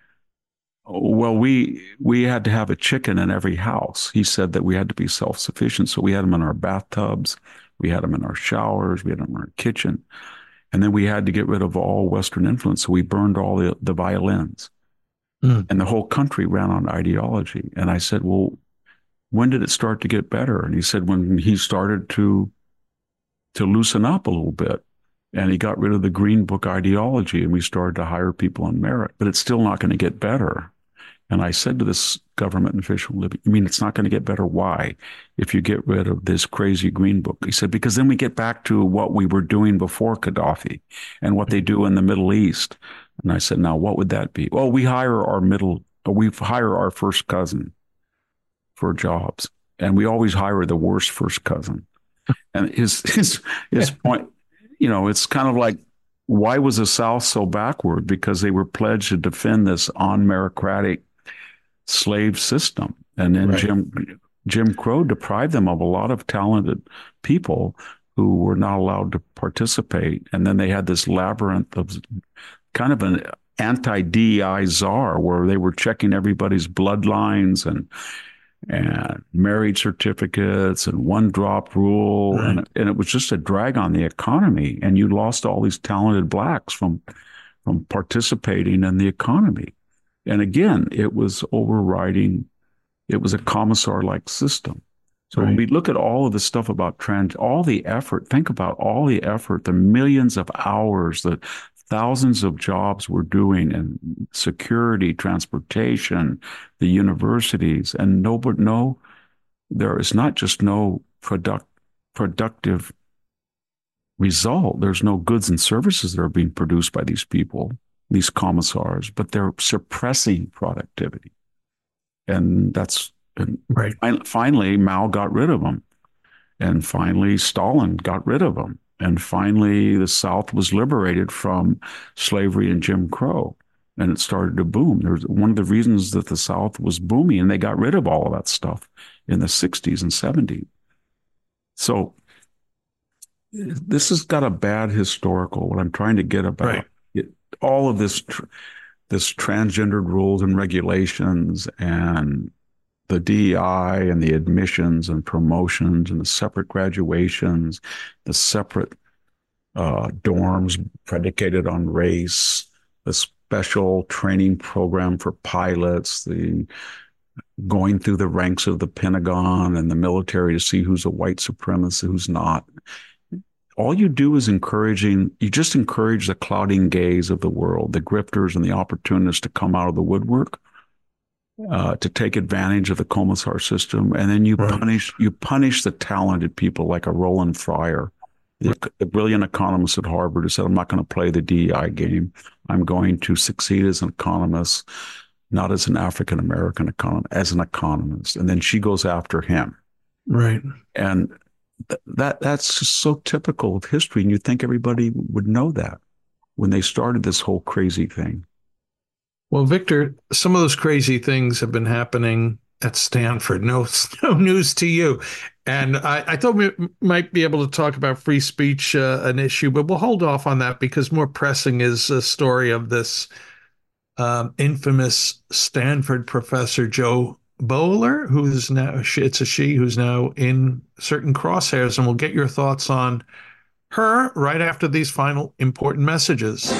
well, we we had to have a chicken in every house. He said that we had to be self-sufficient. So we had them in our bathtubs. We had them in our showers. We had them in our kitchen. And then we had to get rid of all Western influence. So we burned all the, the violins. Mm. And the whole country ran on ideology. And I said, well, when did it start to get better? And he said, when he started to, to loosen up a little bit. And he got rid of the green book ideology and we started to hire people on merit. But it's still not going to get better. And I said to this government official, I mean, it's not going to get better. Why? If you get rid of this crazy green book. He said, because then we get back to what we were doing before Gaddafi and what they do in the Middle East. And I said, now, what would that be? Well, we hire our middle, we hire our first cousin for jobs. And we always hire the worst first cousin. And his, his, his point, you know, it's kind of like, why was the South so backward? Because they were pledged to defend this unmeritocratic slave system. And then right. Jim Jim Crow deprived them of a lot of talented people who were not allowed to participate. And then they had this labyrinth of kind of an anti-D E I czar where they were checking everybody's bloodlines and and marriage certificates and one drop rule. Right. And, and it was just a drag on the economy. And you lost all these talented blacks from, from participating in the economy. And again, it was overriding, it was a commissar-like system. So right. when we look at all of the stuff about trans, all the effort, think about all the effort, the millions of hours that thousands of jobs were doing in security, transportation, the universities, and no, but no, there is not just no product, productive result. There's no goods and services that are being produced by these people, these commissars, but they're suppressing productivity. And that's, and right. finally, Mao got rid of them. And finally, Stalin got rid of them. And finally, the South was liberated from slavery and Jim Crow, and it started to boom. There's one of the reasons that the South was booming, and they got rid of all of that stuff in the sixties and seventies. So this has got a bad historical, what I'm trying to get about right. it, all of this, this transgendered rules and regulations and the D E I and the admissions and promotions and the separate graduations, the separate uh, dorms predicated on race, the special training program for pilots, the going through the ranks of the Pentagon and the military to see who's a white supremacist, who's not. All you do is encouraging, you just encourage the clouding gaze of the world, the grifters and the opportunists to come out of the woodwork. uh, to take advantage of the Commissar system, and then you Right. punish you punish the talented people like a Roland Fryer, the, the brilliant economist at Harvard who said, "I'm not going to play the D E I game. I'm going to succeed as an economist, not as an African American economist, as an economist." And then she goes after him, Right. and th- that that's just so typical of history. And you'd think everybody would know that when they started this whole crazy thing. Well, Victor, some of those crazy things have been happening at Stanford. No, no news to you. And I, I thought we might be able to talk about free speech, uh, an issue, but we'll hold off on that because more pressing is a story of this um, infamous Stanford professor, Joe Bowler, who's now, it's a she, who's now in certain crosshairs. And we'll get your thoughts on her right after these final important messages.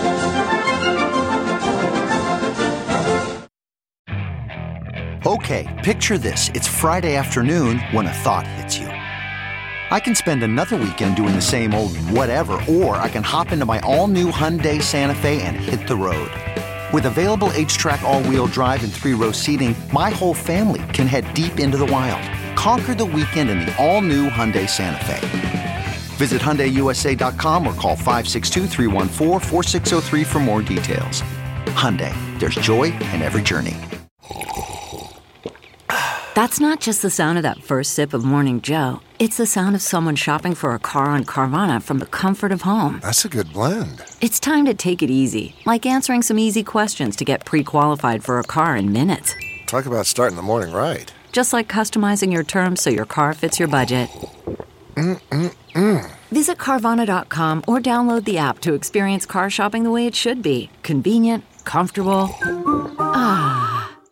Okay, picture this. It's Friday afternoon when a thought hits you. I can spend another weekend doing the same old whatever, or I can hop into my all-new Hyundai Santa Fe and hit the road. With available H-Track all-wheel drive and three-row seating, my whole family can head deep into the wild. Conquer the weekend in the all-new Hyundai Santa Fe. Visit Hyundai U S A dot com or call five six two, three one four, four six zero three for more details. Hyundai, there's joy in every journey. That's not just the sound of that first sip of Morning Joe. It's the sound of someone shopping for a car on Carvana from the comfort of home. That's a good blend. It's time to take it easy, like answering some easy questions to get pre-qualified for a car in minutes. Talk about starting the morning right. Just like customizing your terms so your car fits your budget. Mm-mm-mm. Visit Carvana dot com or download the app to experience car shopping the way it should be. Convenient, comfortable. Ah.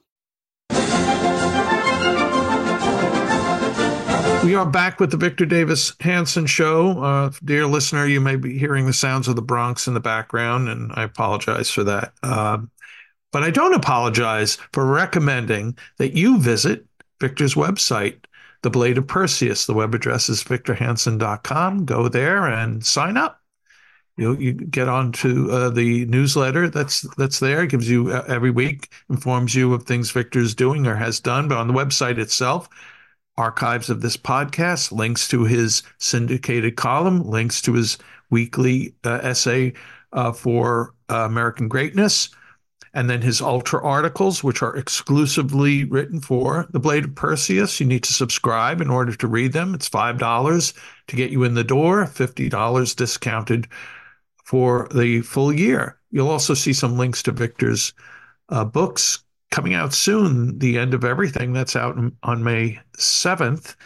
We are back with the Victor Davis Hanson Show. Uh, dear listener, you may be hearing the sounds of the Bronx in the background, and I apologize for that. Um, but I don't apologize for recommending that you visit Victor's website, The Blade of Perseus. The web address is victor hanson dot com. Go there and sign up. You you get onto uh, the newsletter that's that's there. It gives you uh, every week, informs you of things Victor's doing or has done. But on the website itself, archives of this podcast, links to his syndicated column, links to his weekly uh, essay uh, for uh, American Greatness, and then his ultra articles, which are exclusively written for The Blade of Perseus. You need to subscribe in order to read them. It's five dollars to get you in the door, fifty dollars discounted for the full year. You'll also see some links to Victor's uh, books coming out soon, The End of Everything. That's out on May seventh.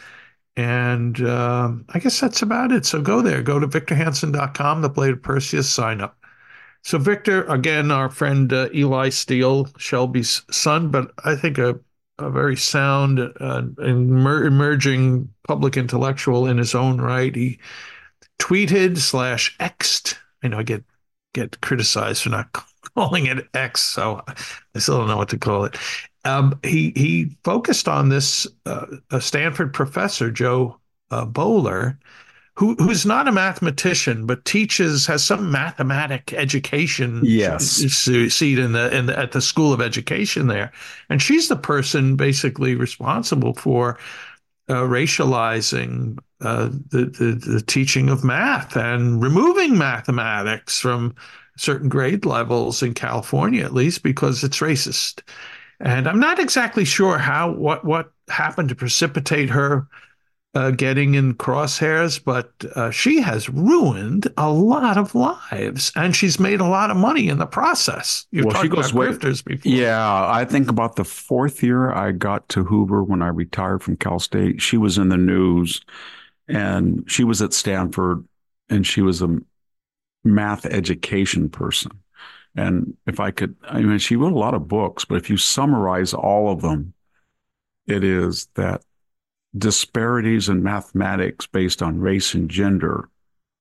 And um, I guess that's about it. So go there. Go to victor hanson dot com, The Blade of Perseus, sign up. So Victor, again, our friend uh, Eli Steele, Shelby's son, but I think a, a very sound uh, emer- emerging public intellectual in his own right. He tweeted slash X'd. I know I get, get criticized for not calling it X, so I still don't know what to call it. Um, he he focused on this uh, a Stanford professor, Joe uh, Bowler, who who's not a mathematician but teaches has some mathematic education. Yes, seat in the in the, at the School of Education there, and she's the person basically responsible for uh, racializing uh, the, the the teaching of math and removing mathematics from certain grade levels in California, at least, because it's racist. And I'm not exactly sure how what what happened to precipitate her uh, getting in crosshairs, but uh, she has ruined a lot of lives, and she's made a lot of money in the process. You've well, talked she goes about way, grifters before. Yeah, I think about the fourth year I got to Hoover when I retired from Cal State. She was in the news, and she was at Stanford, and she was a math education person. And if I could, I mean, she wrote a lot of books, but if you summarize all of them, it is that disparities in mathematics based on race and gender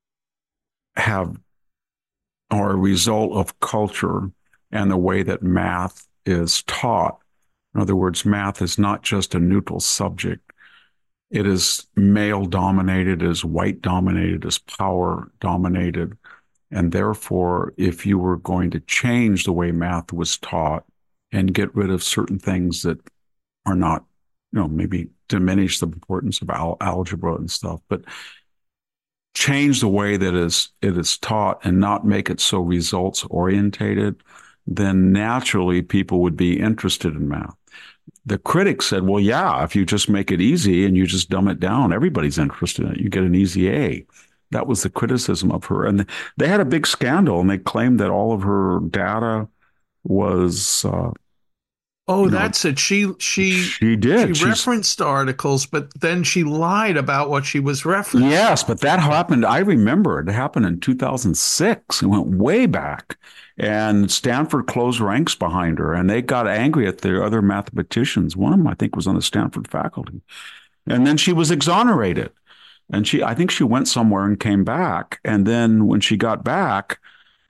have are a result of culture and the way that math is taught. In other words, math is not just a neutral subject. It is male dominated, is white dominated, is power dominated. And therefore, if you were going to change the way math was taught, and get rid of certain things that are not, you know, maybe diminish the importance of al- algebra and stuff, but change the way that is it is taught and not make it so results orientated, then naturally people would be interested in math. The critics said, well, yeah, if you just make it easy and you just dumb it down, everybody's interested in it. You get an easy A. That was the criticism of her. And they had a big scandal, and they claimed that all of her data was uh, Oh, you know, that's it. She she she did. she She's, referenced articles, but then she lied about what she was referencing. yes, but that happened. I remember it happened in two thousand six. It went way back. And Stanford closed ranks behind her, and they got angry at the other mathematicians. One of them, I think, was on the Stanford faculty. And then she was exonerated. And she, I think she went somewhere and came back. And then when she got back,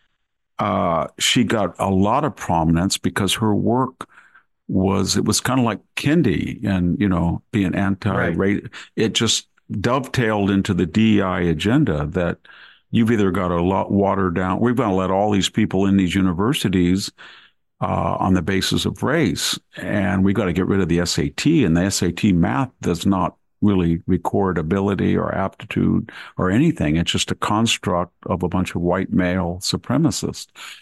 uh, she got a lot of prominence because her work was, it was kind of like Kendi and, you know, being anti-rate. Right. It just dovetailed into the D E I agenda that you've either got to water down, we've got to let all these people in these universities uh, on the basis of race, and we got to get rid of the S A T, and the S A T math does not really record ability or aptitude or anything. It's just a construct of a bunch of white male supremacists.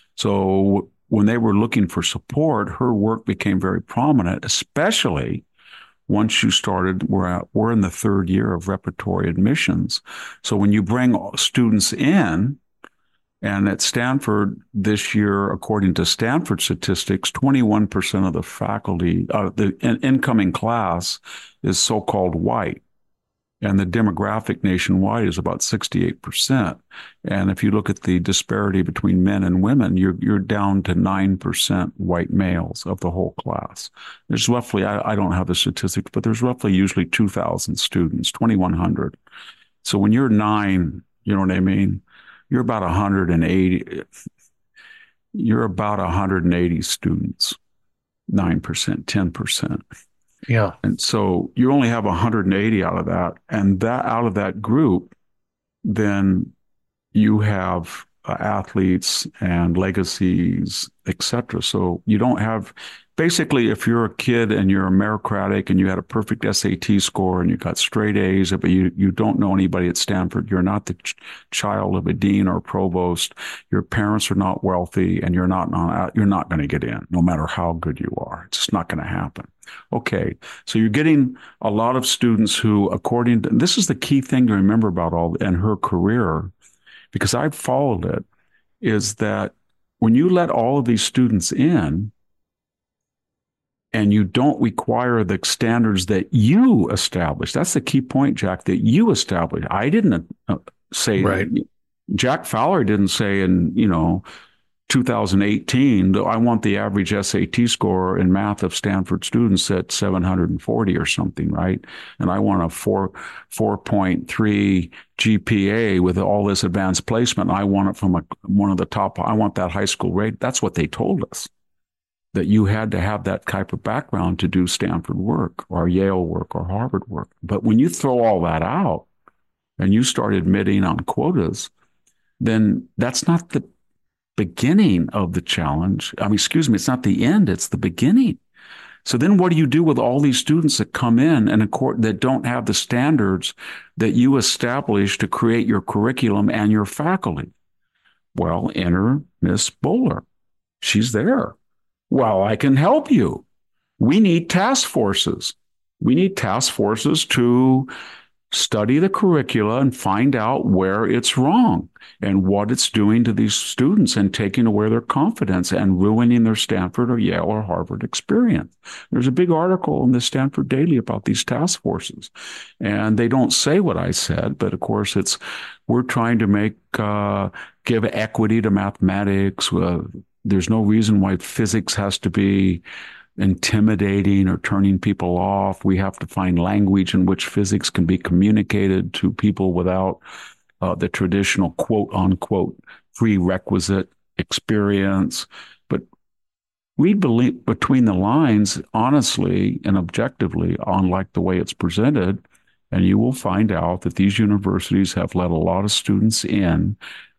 So when they were looking for support, her work became very prominent, especially once you started, we're, at, we're in the third year of repertory admissions. So when you bring students in, and at Stanford this year, according to Stanford statistics, twenty-one percent of the faculty, uh, the in- incoming class is so-called white. And the demographic nationwide is about sixty-eight percent. And if you look at the disparity between men and women, you're you're down to nine percent white males of the whole class. There's roughly, I, I don't have the statistics, but there's roughly usually two thousand students, twenty-one hundred. So when you're nine, you know what I mean? You're about one hundred eighty. You're about one hundred eighty students, nine percent, ten percent. Yeah. And so you only have one hundred eighty out of that. And that out of that group, then you have uh, athletes and legacies, et cetera. So you don't have, basically, if you're a kid and you're a meritocratic and you had a perfect S A T score and you got straight A's, but you, you don't know anybody at Stanford, you're not the ch- child of a dean or provost, your parents are not wealthy, and you're not, you're not going to get in, no matter how good you are. It's just not going to happen. Okay, so you're getting a lot of students who, according to, this is the key thing to remember about all and her career, because I've followed it, is that when you let all of these students in and you don't require the standards that you establish, that's the key point, Jack, that you established. I didn't uh, say, right. Jack Fowler didn't say in, you know, two thousand eighteen, I want the average S A T score in math of Stanford students at seven hundred forty or something, right? And I want a four, four point three G P A with all this advanced placement. I want it from a, one of the top, I want that high school rate. That's what they told us, that you had to have that type of background to do Stanford work or Yale work or Harvard work. But when you throw all that out and you start admitting on quotas, then that's not the beginning of the challenge. I mean, excuse me, it's not the end, it's the beginning. So then what do you do with all these students that come in and accord, that don't have the standards that you establish to create your curriculum and your faculty? Well, enter Miss Bowler. She's there. Well, I can help you. We need task forces. We need task forces to study the curricula and find out where it's wrong and what it's doing to these students and taking away their confidence and ruining their Stanford or Yale or Harvard experience. There's a big article in the Stanford Daily about these task forces. And they don't say what I said, but of course it's, we're trying to make, uh, give equity to mathematics. Uh, there's no reason why physics has to be intimidating or turning people off. We have to find language in which physics can be communicated to people without uh, the traditional quote unquote prerequisite experience. But read believe, between the lines, honestly and objectively, unlike the way it's presented, and you will find out that these universities have let a lot of students in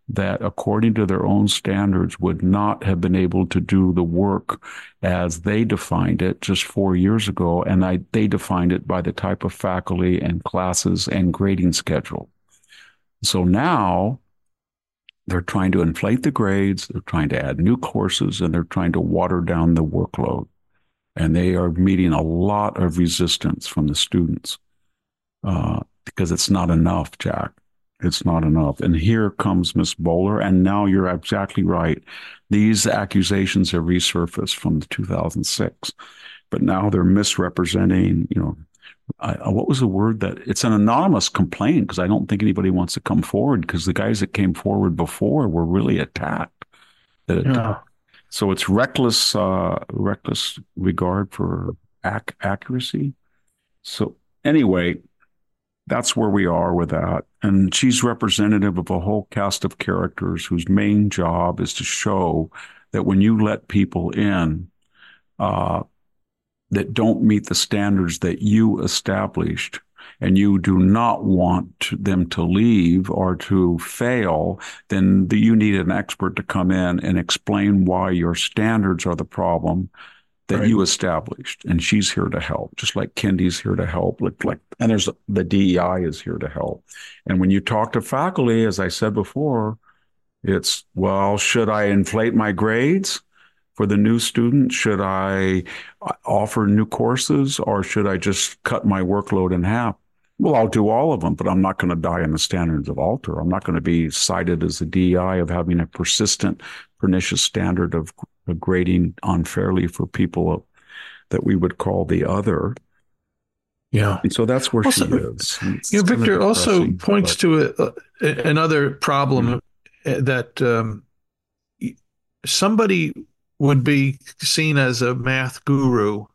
that, according to their own standards, would not have been able to do the work as they defined it just four years ago. And I, they defined it by the type of faculty and classes and grading schedule. So now they're trying to inflate the grades, they're trying to add new courses, and they're trying to water down the workload. And they are meeting a lot of resistance from the students uh, because it's not enough, Jack. It's not enough. And here comes Miss Bowler. And now you're exactly right. These accusations have resurfaced from two thousand six, but now they're misrepresenting, you know, I, what was the word that it's an anonymous complaint, because I don't think anybody wants to come forward, because the guys that came forward before were really attacked. That Yeah. So it's reckless, uh, reckless regard for ac- accuracy. So anyway, that's where we are with that. And she's representative of a whole cast of characters whose main job is to show that when you let people in uh, that don't meet the standards that you established, and you do not want to, them to leave or to fail, then the, you need an expert to come in and explain why your standards are the problem that right. you established. And she's here to help, just like Kendi's here to help. Like, like, and there's the D E I is here to help. And when you talk to faculty, as I said before, it's, well, should I inflate my grades for the new student? Should I offer new courses, or should I just cut my workload in half? Well, I'll do all of them, but I'm not going to die in the standards of altar. I'm not going to be cited as the D E I of having a persistent, pernicious standard of, of grading unfairly for people that we would call the other. Yeah. And so that's where also, she is. It's you know, Victor also points but, to a, a, another problem mm-hmm. that um, somebody would be seen as a math guru,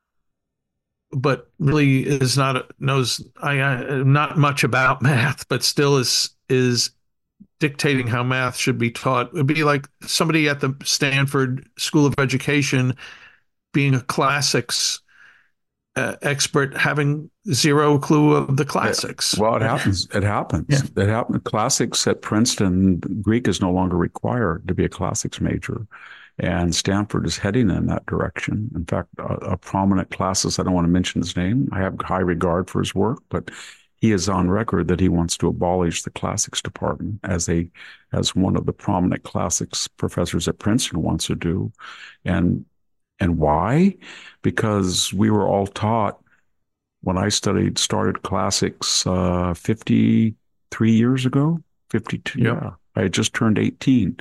but really is not knows I, I not much about math, but still is is dictating how math should be taught. It would be like somebody at the Stanford School of Education being a classics uh, expert, having zero clue of the classics. Well, it happens. It happens. Yeah. It happens. Classics at Princeton, Greek is no longer required to be a classics major. And Stanford is heading in that direction. In fact, a, a prominent classicist, I don't want to mention his name, I have high regard for his work, but he is on record that he wants to abolish the classics department, as a as one of the prominent classics professors at Princeton wants to do. And and why? Because we were all taught, when I studied, started classics uh, fifty-three years ago, fifty-two, yep. yeah. I had just turned eighteen.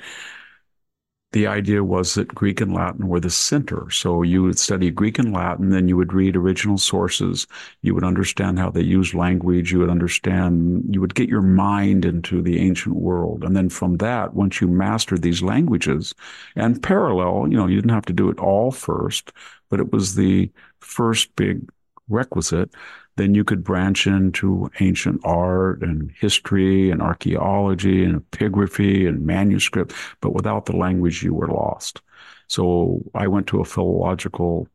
The idea was that Greek and Latin were the center. So you would study Greek and Latin, then you would read original sources. You would understand how they use language. You would understand, you would get your mind into the ancient world. And then from that, once you mastered these languages, and parallel, you know, you didn't have to do it all first, but it was the first big requisite. Then you could branch into ancient art and history and archaeology and epigraphy and manuscript, but without the language, you were lost. So I went to a philological,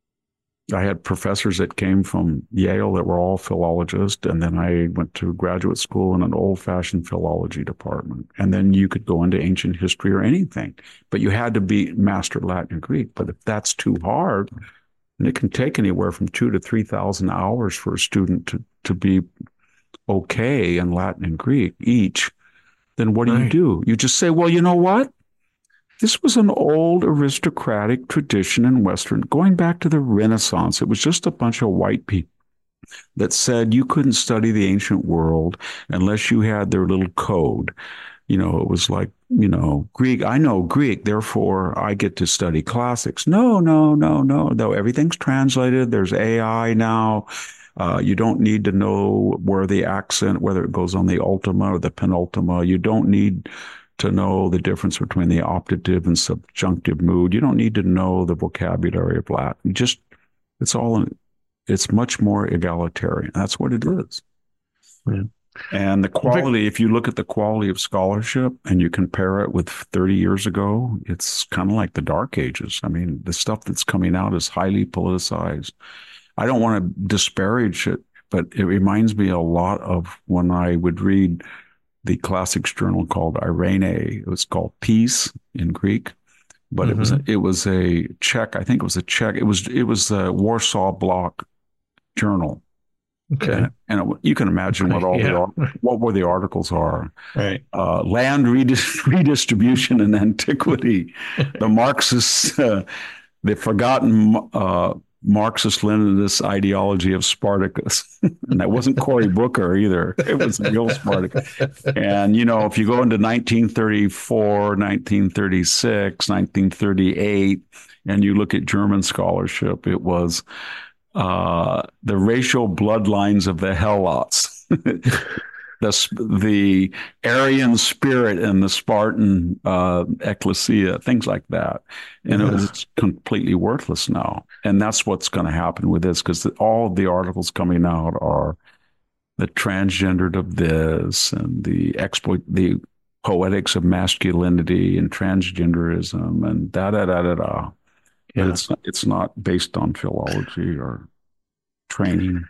I had professors that came from Yale that were all philologists, and then I went to graduate school in an old-fashioned philology department. And then you could go into ancient history or anything, but you had to be master Latin and Greek. But if that's too hard, and it can take anywhere from two to three thousand hours for a student to, to be okay in Latin and Greek each, then what do right. you do? You just say, well, you know what? This was an old aristocratic tradition in Western, going back to the Renaissance. It was just a bunch of white people that said you couldn't study the ancient world unless you had their little code. You know, it was like, you know, Greek, I know Greek, therefore I get to study classics. No, no, no, no, no. Everything's translated. There's A I now. Uh, you don't need to know where the accent, whether it goes on the ultima or the penultima. You don't need to know the difference between the optative and subjunctive mood. You don't need to know the vocabulary of Latin. You just, it's all, it's much more egalitarian. That's what it is. Yeah. And the quality, if you look at the quality of scholarship and you compare it with thirty years ago, it's kind of like the Dark Ages. I mean, the stuff that's coming out is highly politicized. I don't want to disparage it, but it reminds me a lot of when I would read the classics journal called Irene. It was called Peace in Greek, but mm-hmm. it was a, it was a Czech. I think it was a Czech. It was it was a Warsaw Bloc journal. Okay, and, and it, you can imagine what all yeah. the what were the articles are. Right, uh, land redis- redistribution in antiquity, the Marxists, uh, the forgotten. Uh, Marxist-Leninist ideology of Spartacus. And that wasn't Cory Booker either. It was real Spartacus. And, you know, if you go into nineteen thirty-four, nineteen thirty-six, nineteen thirty-eight, and you look at German scholarship, it was uh, the racial bloodlines of the Helots. The, the Aryan spirit and the Spartan uh, ecclesia, things like that. And yeah. it was completely worthless now. And that's what's going to happen with this, because all of the articles coming out are the transgendered of this and the exploit, the poetics of masculinity and transgenderism and da da da da da. Yeah. But it's not, it's not based on philology or training.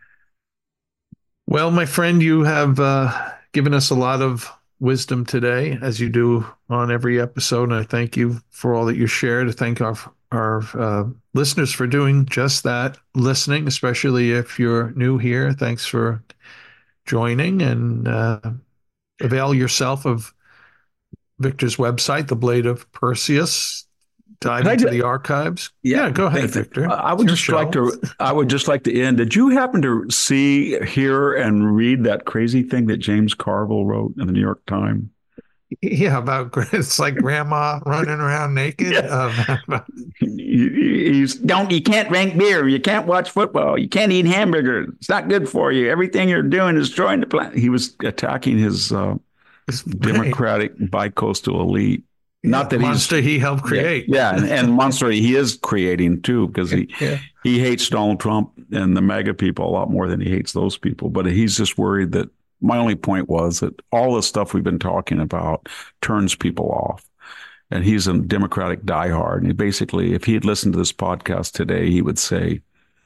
Well, my friend, you have uh, given us a lot of wisdom today, as you do on every episode. And I thank you for all that you shared. I thank our, our uh, listeners for doing just that, listening, especially if you're new here. Thanks for joining, and uh, avail yourself of Victor's website, The Blade of Perseus. Dive into just, the archives. Yeah, yeah go ahead, Victor. I would just show. like to. I would just like to end. Did you happen to see, hear, and read that crazy thing that James Carville wrote in the New York Times? Yeah, about it's like grandma running around naked. Yeah. Um, you, you don't. You can't drink beer. You can't watch football. You can't eat hamburgers. It's not good for you. Everything you're doing is destroying the planet. He was attacking his, uh, his democratic bicoastal elite. Not that monster he's, he helped create. Yeah, yeah. and, and monster he is creating too, because he yeah. he hates Donald Trump and the MAGA people a lot more than he hates those people. But he's just worried that my only point was that all the stuff we've been talking about turns people off. And he's a Democratic diehard. And he basically, if he had listened to this podcast today, he would say,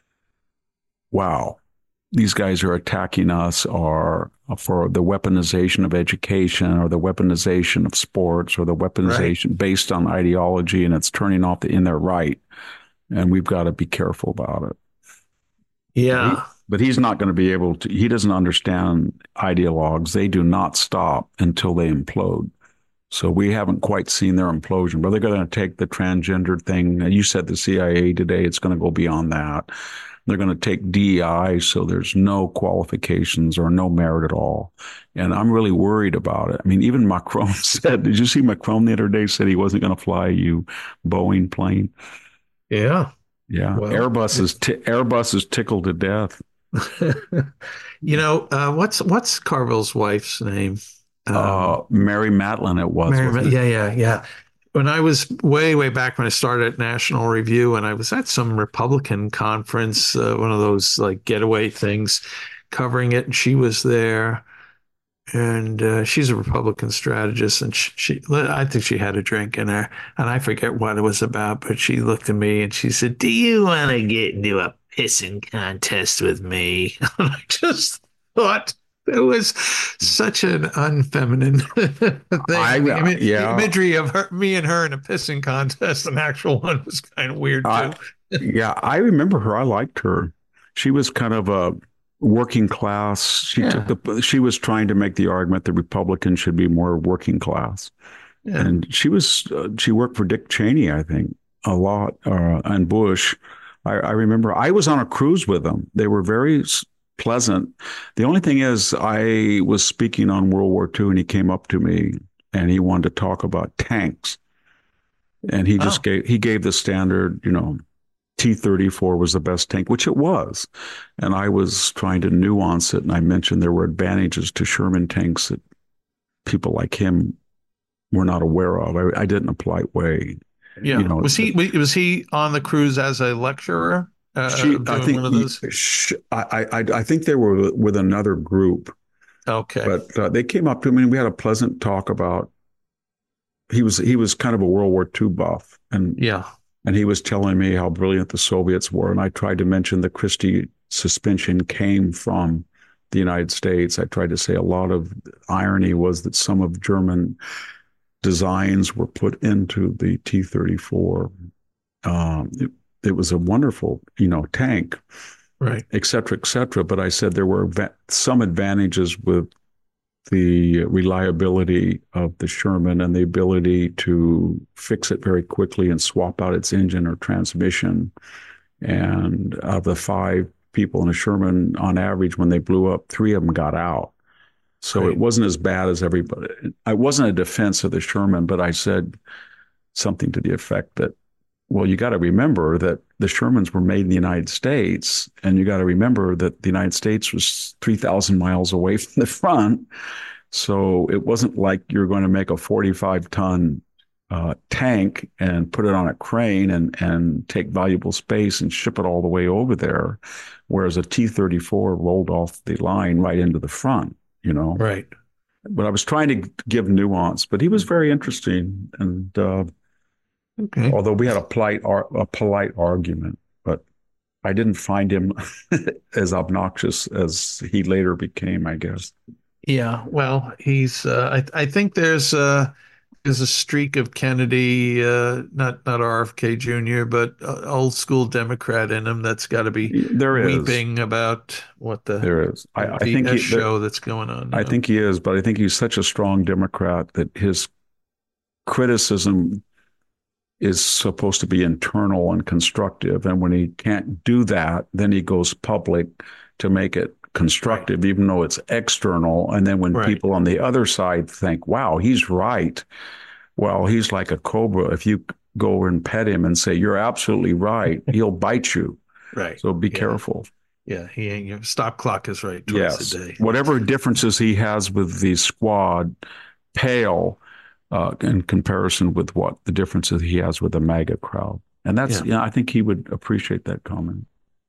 wow, these guys are attacking us or for the weaponization of education or the weaponization of sports or the weaponization right. based on ideology, and it's turning off the in their right. And we've got to be careful about it. Yeah. But, he, but he's not going to be able to, he doesn't understand ideologues. They do not stop until they implode. So we haven't quite seen their implosion, but they're going to take the transgender thing. You said the C I A today, it's going to go beyond that. They're going to take D E I, so there's no qualifications or no merit at all. And I'm really worried about it. I mean, even Macron said, did you see Macron the other day said he wasn't going to fly you Boeing plane? Yeah. Yeah. Well, Airbus is t- Airbus is tickled to death. You know, uh, what's what's Carville's wife's name? Um, uh, Mary Matlin, it was. Mary, it? Yeah, yeah, yeah. When I was way, way back when I started at National Review, and I was at some Republican conference, uh, one of those like getaway things, covering it, and she was there, and uh, she's a Republican strategist, and she, she, I think she had a drink in her, and I forget what it was about, but she looked at me and she said, "Do you want to get into a pissing contest with me?" And I just thought, it was such an unfeminine thing. I, uh, I mean, yeah. The imagery of her, me and her in a pissing contest, an actual one, was kind of weird too. Uh, yeah, I remember her. I liked her. She was kind of a working class. She yeah. took the. She was trying to make the argument that Republicans should be more working class, yeah. and she was. Uh, she worked for Dick Cheney, I think, a lot, uh, and Bush. I, I remember I was on a cruise with them. They were very pleasant. The only thing is, I was speaking on World War Two, and he came up to me and he wanted to talk about tanks. And he just oh. gave he gave the standard, you know, T thirty-four was the best tank, which it was. And I was trying to nuance it, and I mentioned there were advantages to Sherman tanks that people like him were not aware of. I, I did in a polite way. Yeah. You know, was he was he on the cruise as a lecturer? Uh, she, I think one of those? She, I, I I think they were with another group. Okay, but uh, they came up to me and we had a pleasant talk about. He was he was kind of a World War Two buff, and yeah, and he was telling me how brilliant the Soviets were, and I tried to mention the Christie suspension came from the United States. I tried to say a lot of irony was that some of German designs were put into the T thirty-four. Um, it, it was a wonderful, you know, tank, right, et cetera, et cetera. But I said there were va- some advantages with the reliability of the Sherman and the ability to fix it very quickly and swap out its engine or transmission. And of the five people in a Sherman, on average, when they blew up, three of them got out. So right. It wasn't as bad as everybody. I wasn't a defense of the Sherman, but I said something to the effect that, well, you got to remember that the Shermans were made in the United States, and you got to remember that the United States was three thousand miles away from the front. So it wasn't like you're going to make a forty-five ton uh, tank and put it on a crane and, and take valuable space and ship it all the way over there, whereas a T thirty-four rolled off the line right into the front, you know? Right. But I was trying to give nuance, but he was very interesting. And, uh, okay. Although we had a polite, a polite argument, but I didn't find him as obnoxious as he later became, I guess. Yeah, well, he's. Uh, I I think there's uh there's a streak of Kennedy, uh, not not R F K Junior, but uh, old school Democrat in him that's got to be there is. weeping about what the there is. I, I B S think he, show there, that's going on. I know? think he is, but I think he's such a strong Democrat that his criticism is supposed to be internal and constructive. And when he can't do that, then he goes public to make it constructive, right. even though it's external. And then when right. people on the other side think, wow, he's right. Well, he's like a cobra. If you go and pet him and say, you're absolutely right, he'll bite you. Right. So be yeah. careful. Yeah. He ain't, your stop clock is right twice yes. a day. Whatever differences he has with the squad pale Uh, in comparison with what the differences he has with the MAGA crowd. And that's, yeah. you know, I think he would appreciate that comment.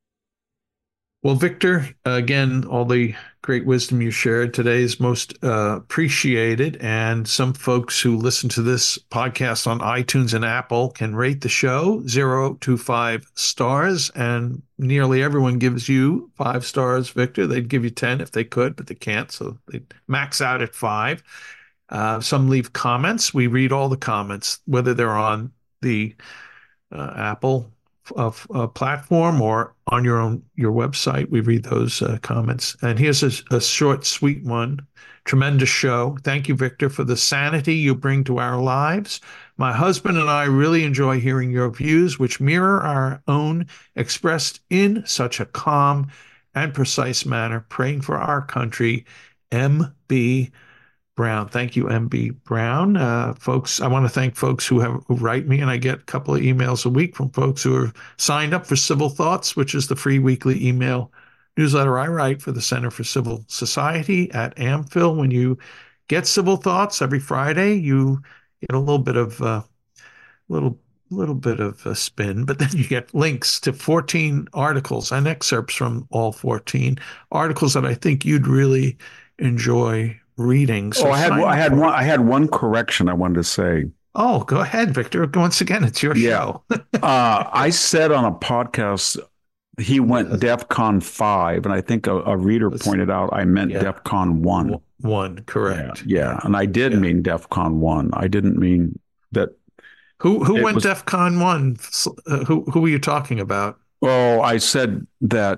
Well, Victor, again, all the great wisdom you shared today is most uh, appreciated. And some folks who listen to this podcast on iTunes and Apple can rate the show zero to five stars. And nearly everyone gives you five stars, Victor. They'd give you ten if they could, but they can't. So they max out at five. Uh, some leave comments. We read all the comments, whether they're on the uh, Apple uh, uh, platform or on your own your website. We read those uh, comments. And here's a, a short, sweet one. Tremendous show. Thank you, Victor, for the sanity you bring to our lives. My husband and I really enjoy hearing your views, which mirror our own, expressed in such a calm and precise manner. Praying for our country, M B Brown. Thank you, M B Brown. Uh, folks, I want to thank folks who have who write me, and I get a couple of emails a week from folks who are signed up for Civil Thoughts, which is the free weekly email newsletter I write for the Center for Civil Society at AmPhil. When you get Civil Thoughts every Friday, you get a little bit of uh, little little bit of a spin, but then you get links to fourteen articles and excerpts from all fourteen articles that I think you'd really enjoy reading. So oh, I had I had one I had one correction I wanted to say. Oh, go ahead, Victor. Once again, it's your yeah. show. uh, I said on a podcast he went yes. DEFCON five, and I think a, a reader Let's, pointed out I meant yeah. DEFCON one. One, correct. Yeah, yeah. and I did yeah. mean DEFCON one. I didn't mean that. Who who went was, DEFCON one? Uh, who who were you talking about? Well, I said that.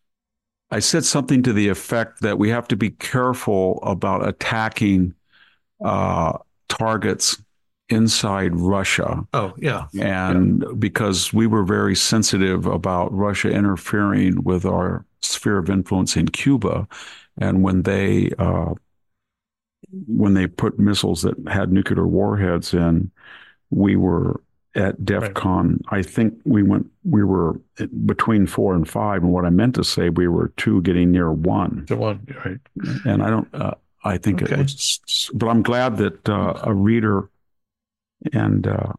I said something to the effect that we have to be careful about attacking uh, targets inside Russia. Oh, yeah. And yeah. because we were very sensitive about Russia interfering with our sphere of influence in Cuba. And when they uh, when they put missiles that had nuclear warheads in, we were at DEFCON, right. I think we went, we were between four and five. And what I meant to say, we were two getting near one. To one, right. And I don't, uh, I think okay. it was, but I'm glad that uh, a reader and uh,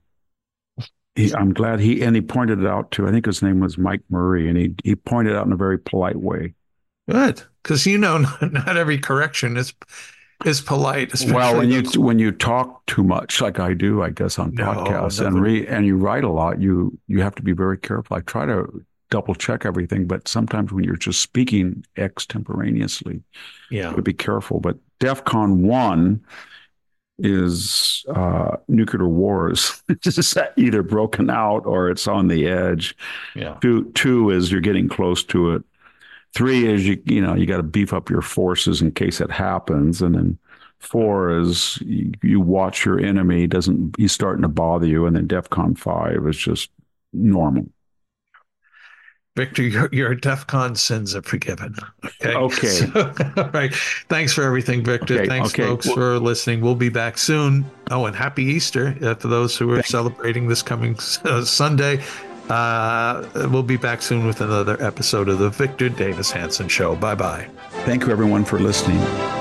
he, I'm glad he, and he pointed it out to, I think his name was Mike Murray, and he, he pointed out in a very polite way. Good. Because, you know, not, not every correction is is polite. Well, when you when you talk too much, like I do, I guess on no, podcasts, nothing. and re, and you write a lot, you you have to be very careful. I try to double check everything. But sometimes when you're just speaking extemporaneously, Yeah. to be careful. But DEFCON one is uh, nuclear wars. It's either broken out or it's on the edge. Yeah. Two, two is you're getting close to it. Three is you you know you got to beef up your forces in case it happens, and then four is you, you watch your enemy doesn't he's starting to bother you, and then DEFCON five is just normal. Victor, your, your DEFCON sins are forgiven. Okay. Okay. So, all right. Thanks for everything, Victor. Okay, Thanks, okay. folks, Well, for listening. We'll be back soon. Oh, and happy Easter uh, to those who are Thanks. celebrating this coming uh, Sunday. Uh, we'll be back soon with another episode of the Victor Davis Hanson Show. Bye-bye. Thank you, everyone, for listening.